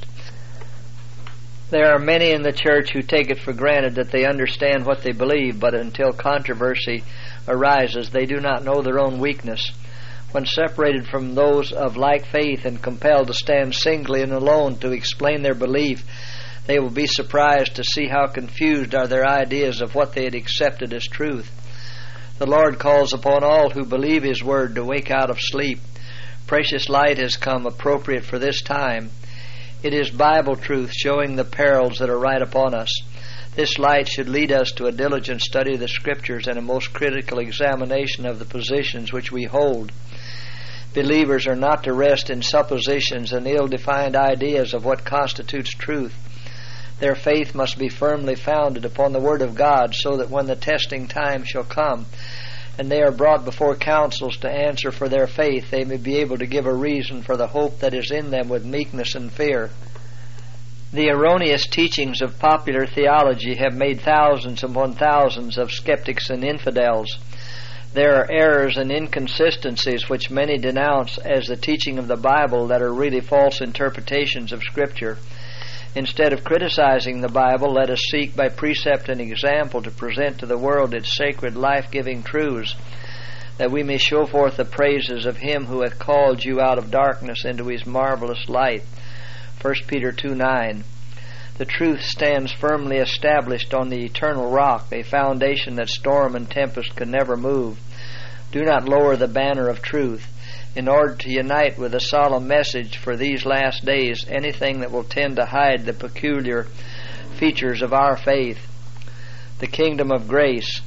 There are many in the church who take it for granted that they understand what they believe, but until controversy arises, they do not know their own weakness. When separated from those of like faith and compelled to stand singly and alone to explain their belief, they will be surprised to see how confused are their ideas of what they had accepted as truth. The Lord calls upon all who believe his word to wake out of sleep. Precious light has come, appropriate for this time. It is Bible truth showing the perils that are right upon us. This light should lead us to a diligent study of the Scriptures and a most critical examination of the positions which we hold. Believers are not to rest in suppositions and ill-defined ideas of what constitutes truth. Their faith must be firmly founded upon the Word of God, so that when the testing time shall come, and they are brought before councils to answer for their faith, they may be able to give a reason for the hope that is in them with meekness and fear. The erroneous teachings of popular theology have made thousands upon thousands of skeptics and infidels. There are errors and inconsistencies which many denounce as the teaching of the Bible that are really false interpretations of Scripture. Instead of criticizing the Bible, let us seek by precept and example to present to the world its sacred life-giving truths, that we may show forth the praises of him who hath called you out of darkness into his marvelous light. 1 Peter 2:9. The truth stands firmly established on the eternal rock, a foundation that storm and tempest can never move. Do not lower the banner of truth. In order to unite with a solemn message for these last days anything that will tend to hide the peculiar features of our faith. The kingdom of grace.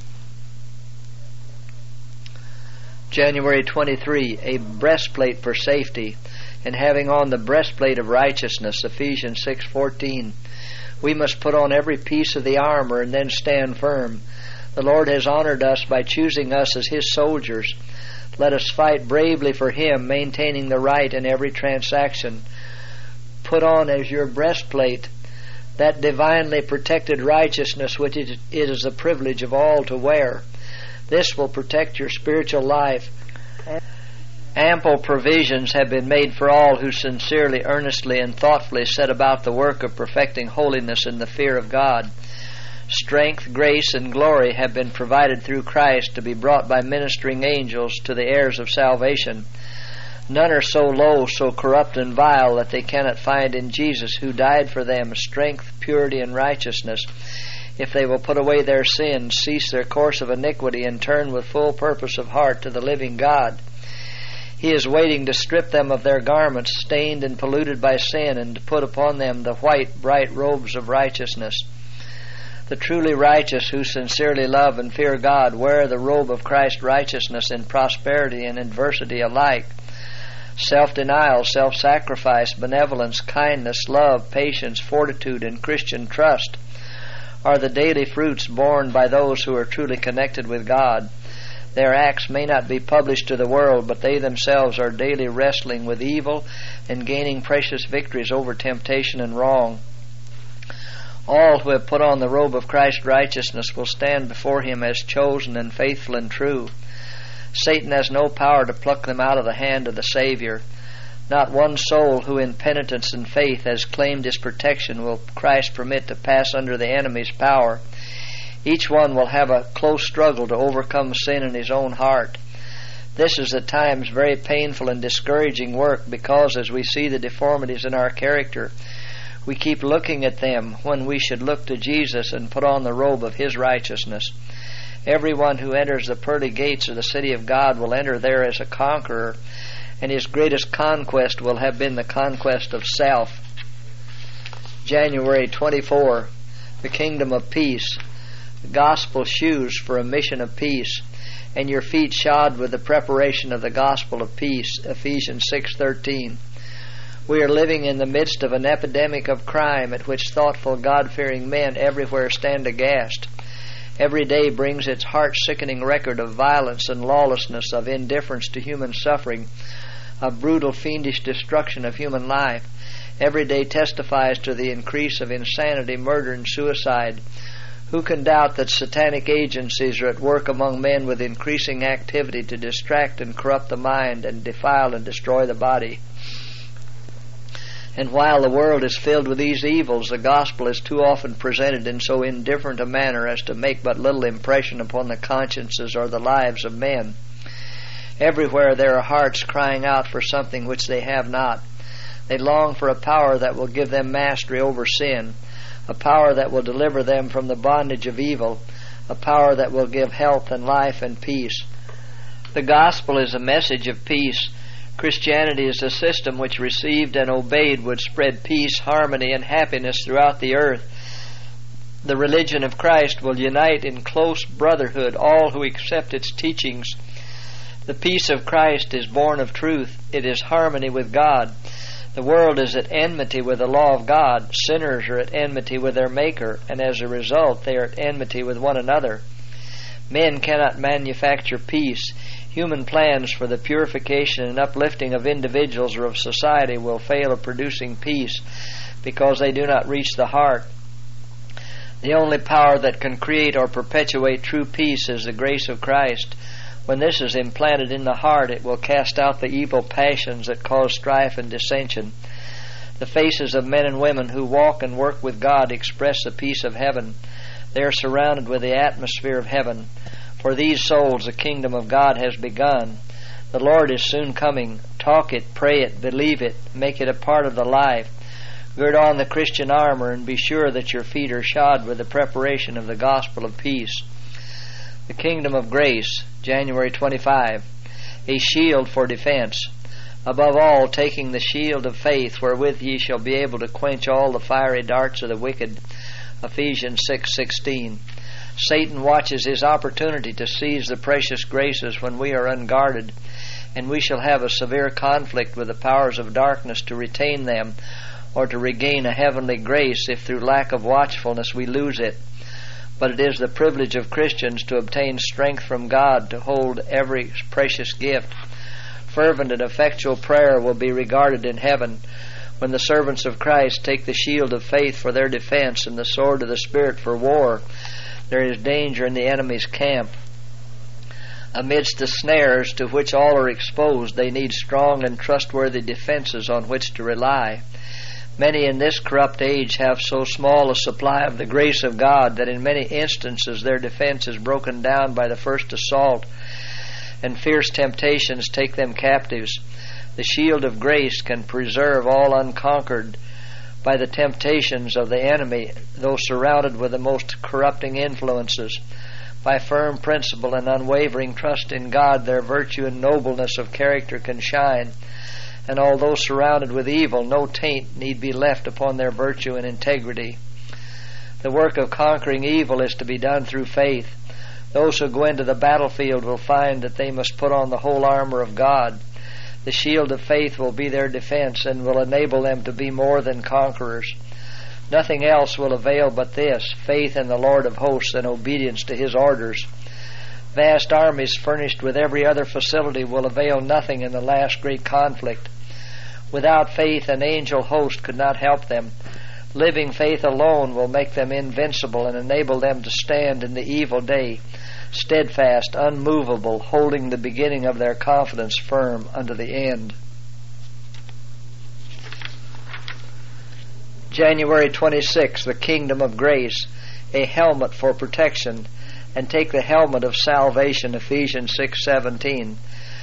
January 23, a breastplate for safety, and having on the breastplate of righteousness, Ephesians 6:14. We must put on every piece of the armor and then stand firm. The Lord has honored us by choosing us as his soldiers. Let us fight bravely for him, maintaining the right in every transaction. Put on as your breastplate that divinely protected righteousness which it is a privilege of all to wear. This will protect your spiritual life. Ample provisions have been made for all who sincerely, earnestly, and thoughtfully set about the work of perfecting holiness in the fear of God. Strength, grace, and glory have been provided through Christ to be brought by ministering angels to the heirs of salvation. None are so low, so corrupt and vile that they cannot find in Jesus, who died for them, strength, purity, and righteousness, if they will put away their sins, cease their course of iniquity, and turn with full purpose of heart to the living God. He is waiting to strip them of their garments stained and polluted by sin, and to put upon them the white, bright robes of righteousness. The truly righteous who sincerely love and fear God wear the robe of Christ's righteousness in prosperity and adversity alike. Self-denial, self-sacrifice, benevolence, kindness, love, patience, fortitude, and Christian trust are the daily fruits borne by those who are truly connected with God. Their acts may not be published to the world, but they themselves are daily wrestling with evil and gaining precious victories over temptation and wrong. All who have put on the robe of Christ's righteousness will stand before Him as chosen and faithful and true. Satan has no power to pluck them out of the hand of the Savior. Not one soul who in penitence and faith has claimed His protection will Christ permit to pass under the enemy's power. Each one will have a close struggle to overcome sin in his own heart. This is at times very painful and discouraging work, because as we see the deformities in our character, we keep looking at them when we should look to Jesus and put on the robe of His righteousness. Everyone who enters the pearly gates of the city of God will enter there as a conqueror, and his greatest conquest will have been the conquest of self. January 24, the kingdom of peace. Gospel shoes for a mission of peace, and your feet shod with the preparation of the gospel of peace. Ephesians 6:13. We are living in the midst of an epidemic of crime at which thoughtful, God-fearing men everywhere stand aghast. Every day brings its heart-sickening record of violence and lawlessness, of indifference to human suffering, of brutal, fiendish destruction of human life. Every day testifies to the increase of insanity, murder, and suicide. Who can doubt that satanic agencies are at work among men with increasing activity to distract and corrupt the mind and defile and destroy the body? And while the world is filled with these evils, the gospel is too often presented in so indifferent a manner as to make but little impression upon the consciences or the lives of men. Everywhere there are hearts crying out for something which they have not. They long for a power that will give them mastery over sin, a power that will deliver them from the bondage of evil, a power that will give health and life and peace. The gospel is a message of peace. Christianity is a system which, received and obeyed, would spread peace, harmony, and happiness throughout the earth. The religion of Christ will unite in close brotherhood all who accept its teachings. The peace of Christ is born of truth. It is harmony with God. The world is at enmity with the law of God. Sinners are at enmity with their Maker, and as a result they are at enmity with one another. Men cannot manufacture peace. Human plans for the purification and uplifting of individuals or of society will fail of producing peace, because they do not reach the heart. The only power that can create or perpetuate true peace is the grace of Christ. When this is implanted in the heart, it will cast out the evil passions that cause strife and dissension. The faces of men and women who walk and work with God express the peace of heaven. They are surrounded with the atmosphere of heaven. For these souls the kingdom of God has begun. The Lord is soon coming. Talk it, pray it, believe it, make it a part of the life. Gird on the Christian armor and be sure that your feet are shod with the preparation of the gospel of peace. The kingdom of grace, January 25. A shield for defense. Above all, taking the shield of faith, wherewith ye shall be able to quench all the fiery darts of the wicked. Ephesians 6:16. Satan watches his opportunity to seize the precious graces when we are unguarded, and we shall have a severe conflict with the powers of darkness to retain them, or to regain a heavenly grace if through lack of watchfulness we lose it. But it is the privilege of Christians to obtain strength from God to hold every precious gift. Fervent and effectual prayer will be regarded in heaven when the servants of Christ take the shield of faith for their defense and the sword of the Spirit for war. There is danger in the enemy's camp. Amidst the snares to which all are exposed, they need strong and trustworthy defenses on which to rely. Many in this corrupt age have so small a supply of the grace of God that in many instances their defense is broken down by the first assault, and fierce temptations take them captives. The shield of grace can preserve all unconquered by the temptations of the enemy, though surrounded with the most corrupting influences. By firm principle and unwavering trust in God, their virtue and nobleness of character can shine, and although surrounded with evil, no taint need be left upon their virtue and integrity. The work of conquering evil is to be done through faith. Those who go into the battlefield will find that they must put on the whole armor of God. The shield of faith will be their defense and will enable them to be more than conquerors. Nothing else will avail but this, faith in the Lord of hosts and obedience to His orders. Vast armies furnished with every other facility will avail nothing in the last great conflict. Without faith, an angel host could not help them. Living faith alone will make them invincible and enable them to stand in the evil day, steadfast, unmovable, holding the beginning of their confidence firm unto the end. January 26, the Kingdom of Grace, a helmet for protection, and take the helmet of salvation, Ephesians 6:17.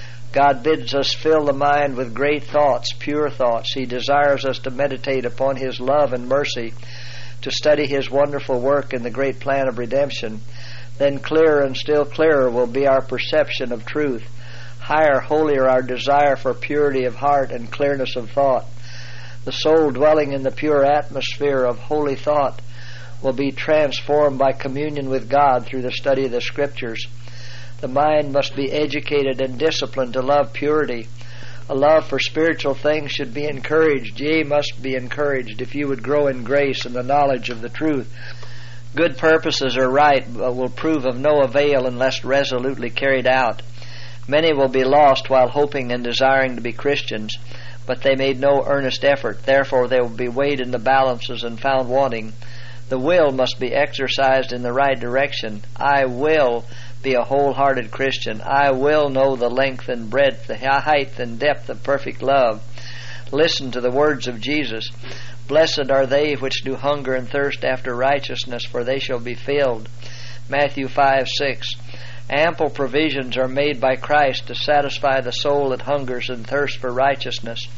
God bids us fill the mind with great thoughts, pure thoughts. He desires us to meditate upon His love and mercy, to study His wonderful work in the great plan of redemption. Then clearer and still clearer will be our perception of truth. Higher, holier our desire for purity of heart and clearness of thought. The soul dwelling in the pure atmosphere of holy thought will be transformed by communion with God through the study of the Scriptures. The mind must be educated and disciplined to love purity. A love for spiritual things should be encouraged, yea, must be encouraged, if you would grow in grace and the knowledge of the truth. Good purposes are right, but will prove of no avail unless resolutely carried out. Many will be lost while hoping and desiring to be Christians, but they made no earnest effort. Therefore they will be weighed in the balances and found wanting. The will must be exercised in the right direction. I will be a wholehearted Christian. I will know the length and breadth, the height and depth of perfect love. Listen to the words of Jesus. Blessed are they which do hunger and thirst after righteousness, for they shall be filled. Matthew 5:6. Ample provisions are made by Christ to satisfy the soul that hungers and thirsts for righteousness.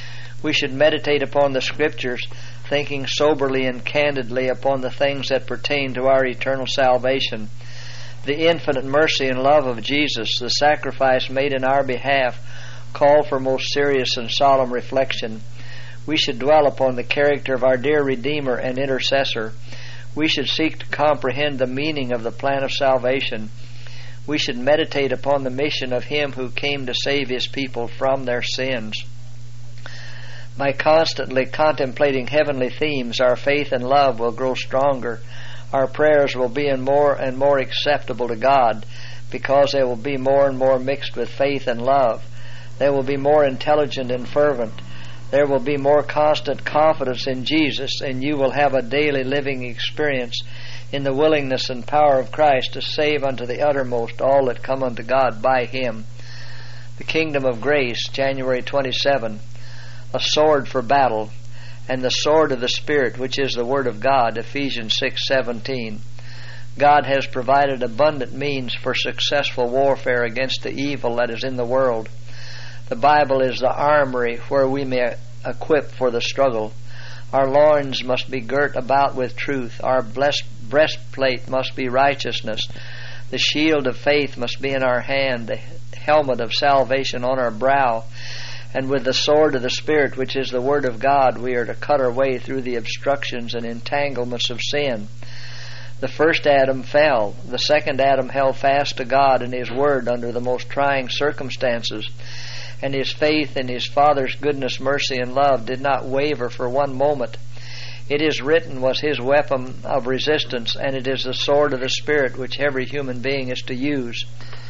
We should meditate upon the Scriptures, thinking soberly and candidly upon the things that pertain to our eternal salvation. The infinite mercy and love of Jesus, the sacrifice made in our behalf, call for most serious and solemn reflection. We should dwell upon the character of our dear Redeemer and Intercessor. We should seek to comprehend the meaning of the plan of salvation. We should meditate upon the mission of Him who came to save His people from their sins. By constantly contemplating heavenly themes, our faith and love will grow stronger. Our prayers will be more and more acceptable to God, because they will be more and more mixed with faith and love. They will be more intelligent and fervent. There will be more constant confidence in Jesus, and you will have a daily living experience in the willingness and power of Christ to save unto the uttermost all that come unto God by Him. The Kingdom of Grace, January 27. A sword for battle, and the sword of the Spirit, which is the Word of God, Ephesians 6:17. God has provided abundant means for successful warfare against the evil that is in the world. The Bible is the armory where we may equip for the struggle. Our loins must be girt about with truth. Our breastplate must be righteousness. The shield of faith must be in our hand, the helmet of salvation on our brow. And with the sword of the Spirit, which is the Word of God, we are to cut our way through the obstructions and entanglements of sin. The first Adam fell. The second Adam held fast to God and His Word under the most trying circumstances. And his faith in his Father's goodness, mercy, and love did not waver for one moment. It is written was his weapon of resistance, and it is the sword of the Spirit which every human being is to use.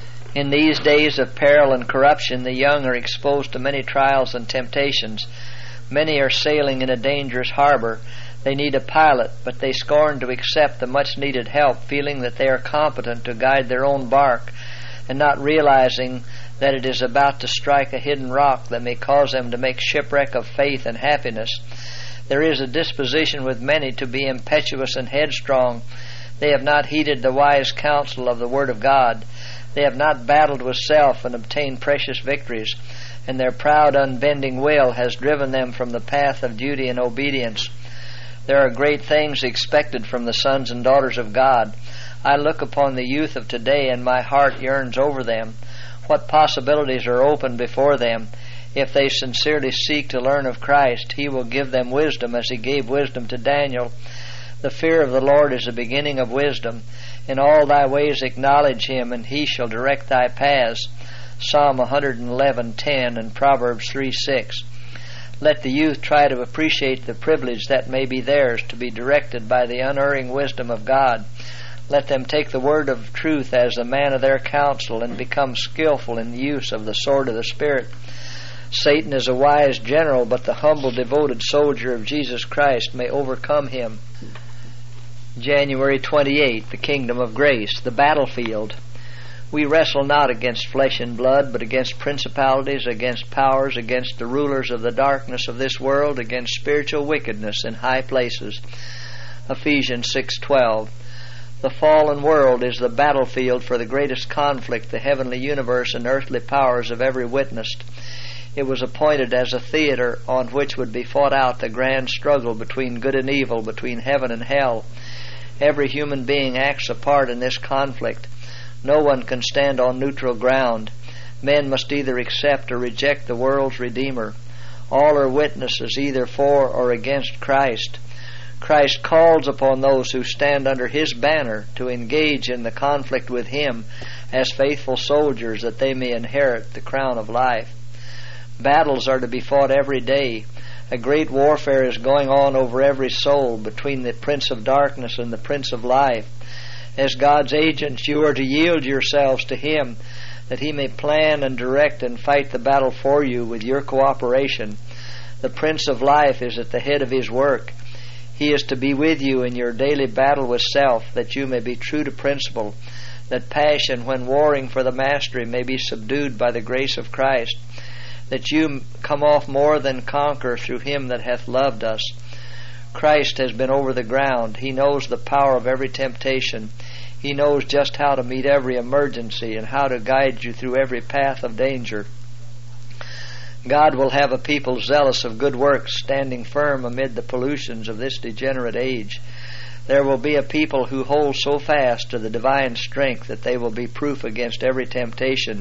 In these days of peril and corruption, the young are exposed to many trials and temptations. Many are sailing in a dangerous harbor. They need a pilot, but they scorn to accept the much-needed help, feeling that they are competent to guide their own bark, and not realizing that it is about to strike a hidden rock that may cause them to make shipwreck of faith and happiness. There is a disposition with many to be impetuous and headstrong. They have not heeded the wise counsel of the Word of God. They have not battled with self and obtained precious victories, and their proud, unbending will has driven them from the path of duty and obedience. There are great things expected from the sons and daughters of God. I look upon the youth of today and my heart yearns over them. What possibilities are open before them? If they sincerely seek to learn of Christ, He will give them wisdom as He gave wisdom to Daniel. The fear of the Lord is the beginning of wisdom. In all thy ways acknowledge Him, and He shall direct thy paths. Psalm 111:10 and Proverbs 3:6. Let the youth try to appreciate the privilege that may be theirs to be directed by the unerring wisdom of God. Let them take the word of truth as the man of their counsel and become skillful in the use of the sword of the Spirit. Satan is a wise general, but the humble, devoted soldier of Jesus Christ may overcome him. January 28, the Kingdom of Grace, the battlefield. We wrestle not against flesh and blood, but against principalities, against powers, against the rulers of the darkness of this world, against spiritual wickedness in high places. Ephesians 6:12. The fallen world is the battlefield for the greatest conflict the heavenly universe and earthly powers have ever witnessed. It was appointed as a theater on which would be fought out the grand struggle between good and evil, between heaven and hell. Every human being acts a part in this conflict. No one can stand on neutral ground. Men must either accept or reject the world's Redeemer. All are witnesses either for or against Christ. Christ calls upon those who stand under His banner to engage in the conflict with Him as faithful soldiers, that they may inherit the crown of life. Battles are to be fought every day. A great warfare is going on over every soul between the Prince of Darkness and the Prince of Life. As God's agents, you are to yield yourselves to Him, that He may plan and direct and fight the battle for you with your cooperation. The Prince of Life is at the head of His work. He is to be with you in your daily battle with self, that you may be true to principle, that passion, when warring for the mastery, may be subdued by the grace of Christ, that you come off more than conqueror through Him that hath loved us. Christ has been over the ground. He knows the power of every temptation. He knows just how to meet every emergency and how to guide you through every path of danger. God will have a people zealous of good works, standing firm amid the pollutions of this degenerate age. There will be a people who hold so fast to the divine strength that they will be proof against every temptation.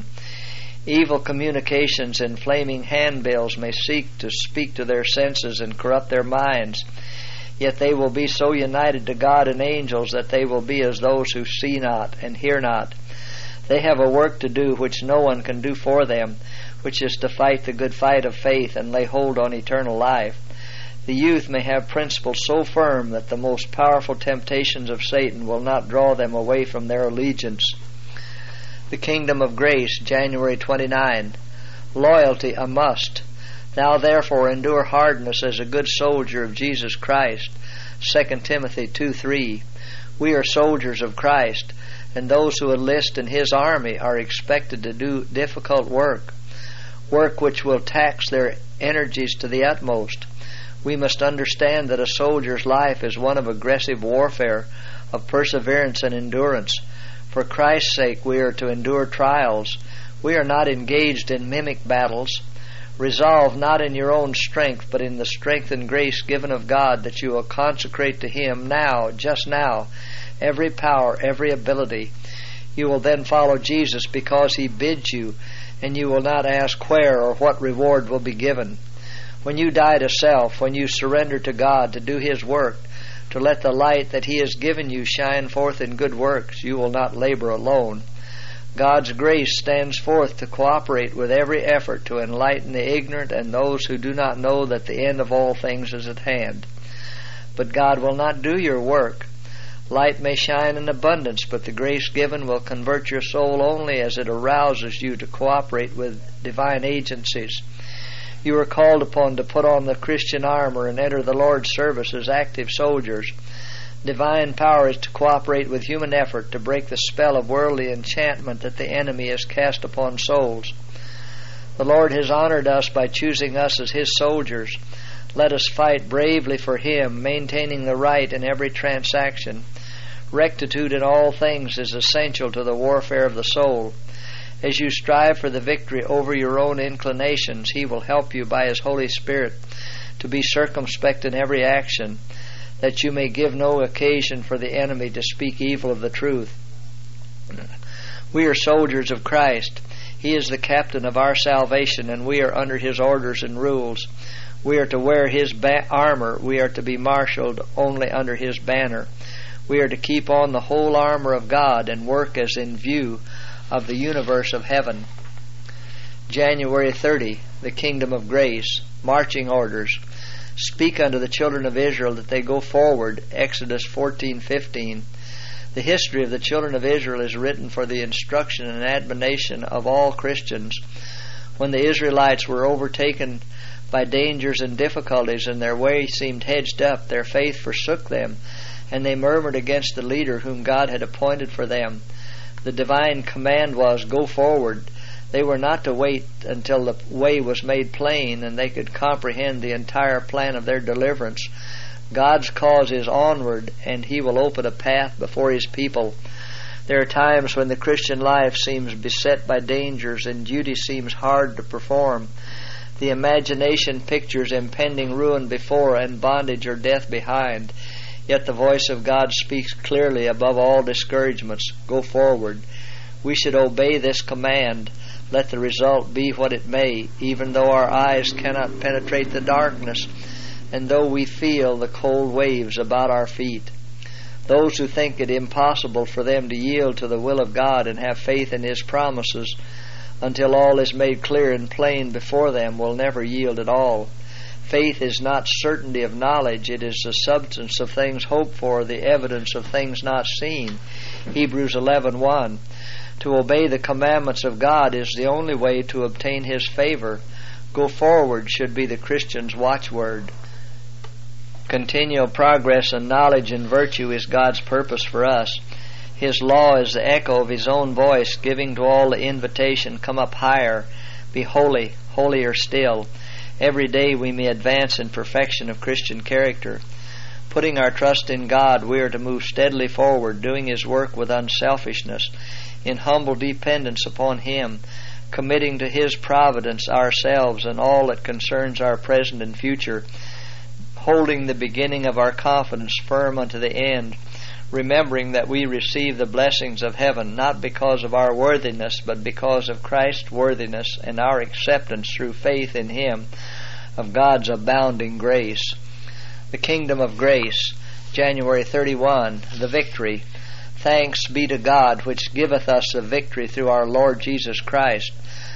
Evil communications and flaming handbills may seek to speak to their senses and corrupt their minds, yet they will be so united to God and angels that they will be as those who see not and hear not. They have a work to do which no one can do for them, which is to fight the good fight of faith and lay hold on eternal life. The youth may have principles so firm that the most powerful temptations of Satan will not draw them away from their allegiance. The Kingdom of Grace, January 29. Loyalty a must. Thou therefore endure hardness as a good soldier of Jesus Christ. 2 Timothy 2:3. We are soldiers of Christ, and those who enlist in His army are expected to do difficult work which will tax their energies to the utmost. We must understand that a soldier's life is one of aggressive warfare, of perseverance and endurance. For Christ's sake we are to endure trials. We are not engaged in mimic battles. Resolve not in your own strength, but in the strength and grace given of God, that you will consecrate to Him now, just now, every power, every ability. You will then follow Jesus because He bids you, and you will not ask where or what reward will be given. When you die to self, when you surrender to God to do His work, to let the light that He has given you shine forth in good works, you will not labor alone. God's grace stands forth to cooperate with every effort to enlighten the ignorant and those who do not know that the end of all things is at hand. But God will not do your work. Light may shine in abundance, but the grace given will convert your soul only as it arouses you to cooperate with divine agencies. You are called upon to put on the Christian armor and enter the Lord's service as active soldiers. Divine power is to cooperate with human effort to break the spell of worldly enchantment that the enemy has cast upon souls. The Lord has honored us by choosing us as His soldiers. Let us fight bravely for Him, maintaining the right in every transaction. Rectitude in all things is essential to the warfare of the soul. As you strive for the victory over your own inclinations, He will help you by His Holy Spirit to be circumspect in every action. that you may give no occasion for the enemy to speak evil of the truth. We are soldiers of Christ. He is the captain of our salvation, and we are under His orders and rules. We are to wear His armor. We are to be marshaled only under His banner. We are to keep on the whole armor of God and work as in view of the universe of heaven. January 30, the kingdom of grace, marching orders. Speak unto the children of Israel that they go forward, Exodus 14:15. The history of the children of Israel is written for the instruction and admonition of all Christians. When the Israelites were overtaken by dangers and difficulties, and their way seemed hedged up, their faith forsook them, and they murmured against the leader whom God had appointed for them. The divine command was, go forward. They were not to wait until the way was made plain and they could comprehend the entire plan of their deliverance. God's cause is onward, and He will open a path before His people. There are times when the Christian life seems beset by dangers and duty seems hard to perform. The imagination pictures impending ruin before and bondage or death behind. Yet the voice of God speaks clearly above all discouragements. Go forward. We should obey this command, let the result be what it may, even though our eyes cannot penetrate the darkness, and though we feel the cold waves about our feet. Those who think it impossible for them to yield to the will of God and have faith in His promises until all is made clear and plain before them will never yield at all. Faith is not certainty of knowledge, it is the substance of things hoped for, the evidence of things not seen. Hebrews 11:1. To obey the commandments of God is the only way to obtain His favor. Go forward should be the Christian's watchword. Continual progress in knowledge and virtue is God's purpose for us. His law is the echo of His own voice, giving to all the invitation, come up higher, be holy, holier still. Every day we may advance in perfection of Christian character. Putting our trust in God, we are to move steadily forward, doing His work with unselfishness, in humble dependence upon Him, committing to His providence ourselves and all that concerns our present and future, holding the beginning of our confidence firm unto the end, remembering that we receive the blessings of heaven not because of our worthiness, but because of Christ's worthiness and our acceptance through faith in Him of God's abounding grace. The kingdom of grace, January 31, the victory. Thanks be to God, which giveth us the victory through our Lord Jesus Christ.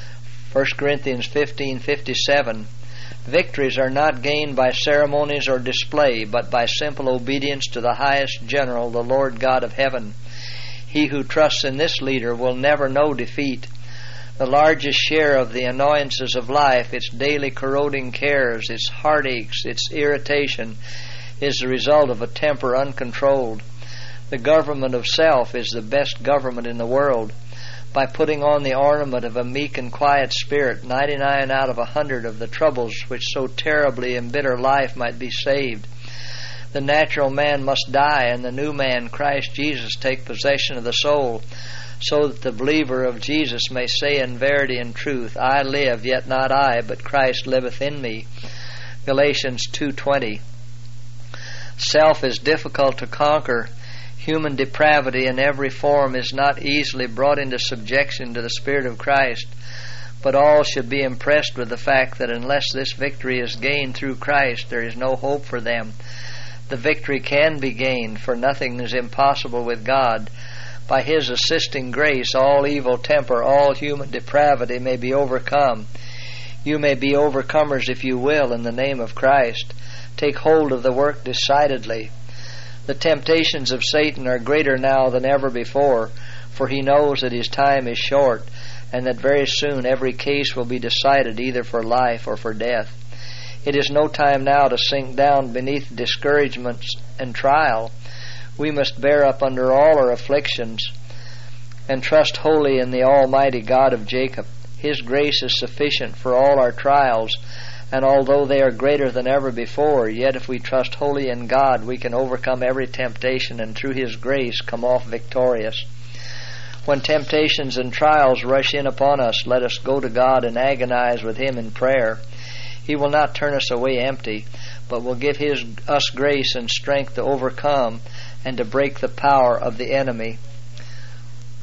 1 Corinthians 15:57. Victories are not gained by ceremonies or display, but by simple obedience to the highest general, the Lord God of heaven. He who trusts in this leader will never know defeat. The largest share of the annoyances of life, its daily corroding cares, its heartaches, its irritation, is the result of a temper uncontrolled. The government of self is the best government in the world. By putting on the ornament of a meek and quiet spirit, 99 out of 100 of the troubles which so terribly embitter life might be saved. The natural man must die, and the new man, Christ Jesus, take possession of the soul, so that the believer of Jesus may say in verity and truth, I live, yet not I, but Christ liveth in me. Galatians 2:20. Self is difficult to conquer. Human depravity in every form is not easily brought into subjection to the Spirit of Christ, but all should be impressed with the fact that unless this victory is gained through Christ, there is no hope for them. The victory can be gained, for nothing is impossible with God. By His assisting grace, all evil temper, all human depravity may be overcome. You may be overcomers if you will, in the name of Christ. Take hold of the work decidedly. The temptations of Satan are greater now than ever before, for he knows that his time is short, and that very soon every case will be decided either for life or for death. It is no time now to sink down beneath discouragements and trial. We must bear up under all our afflictions and trust wholly in the Almighty God of Jacob. His grace is sufficient for all our trials, and although they are greater than ever before, yet if we trust wholly in God, we can overcome every temptation and through His grace come off victorious. When temptations and trials rush in upon us, let us go to God and agonize with Him in prayer. He will not turn us away empty, but will give us grace and strength to overcome and to break the power of the enemy.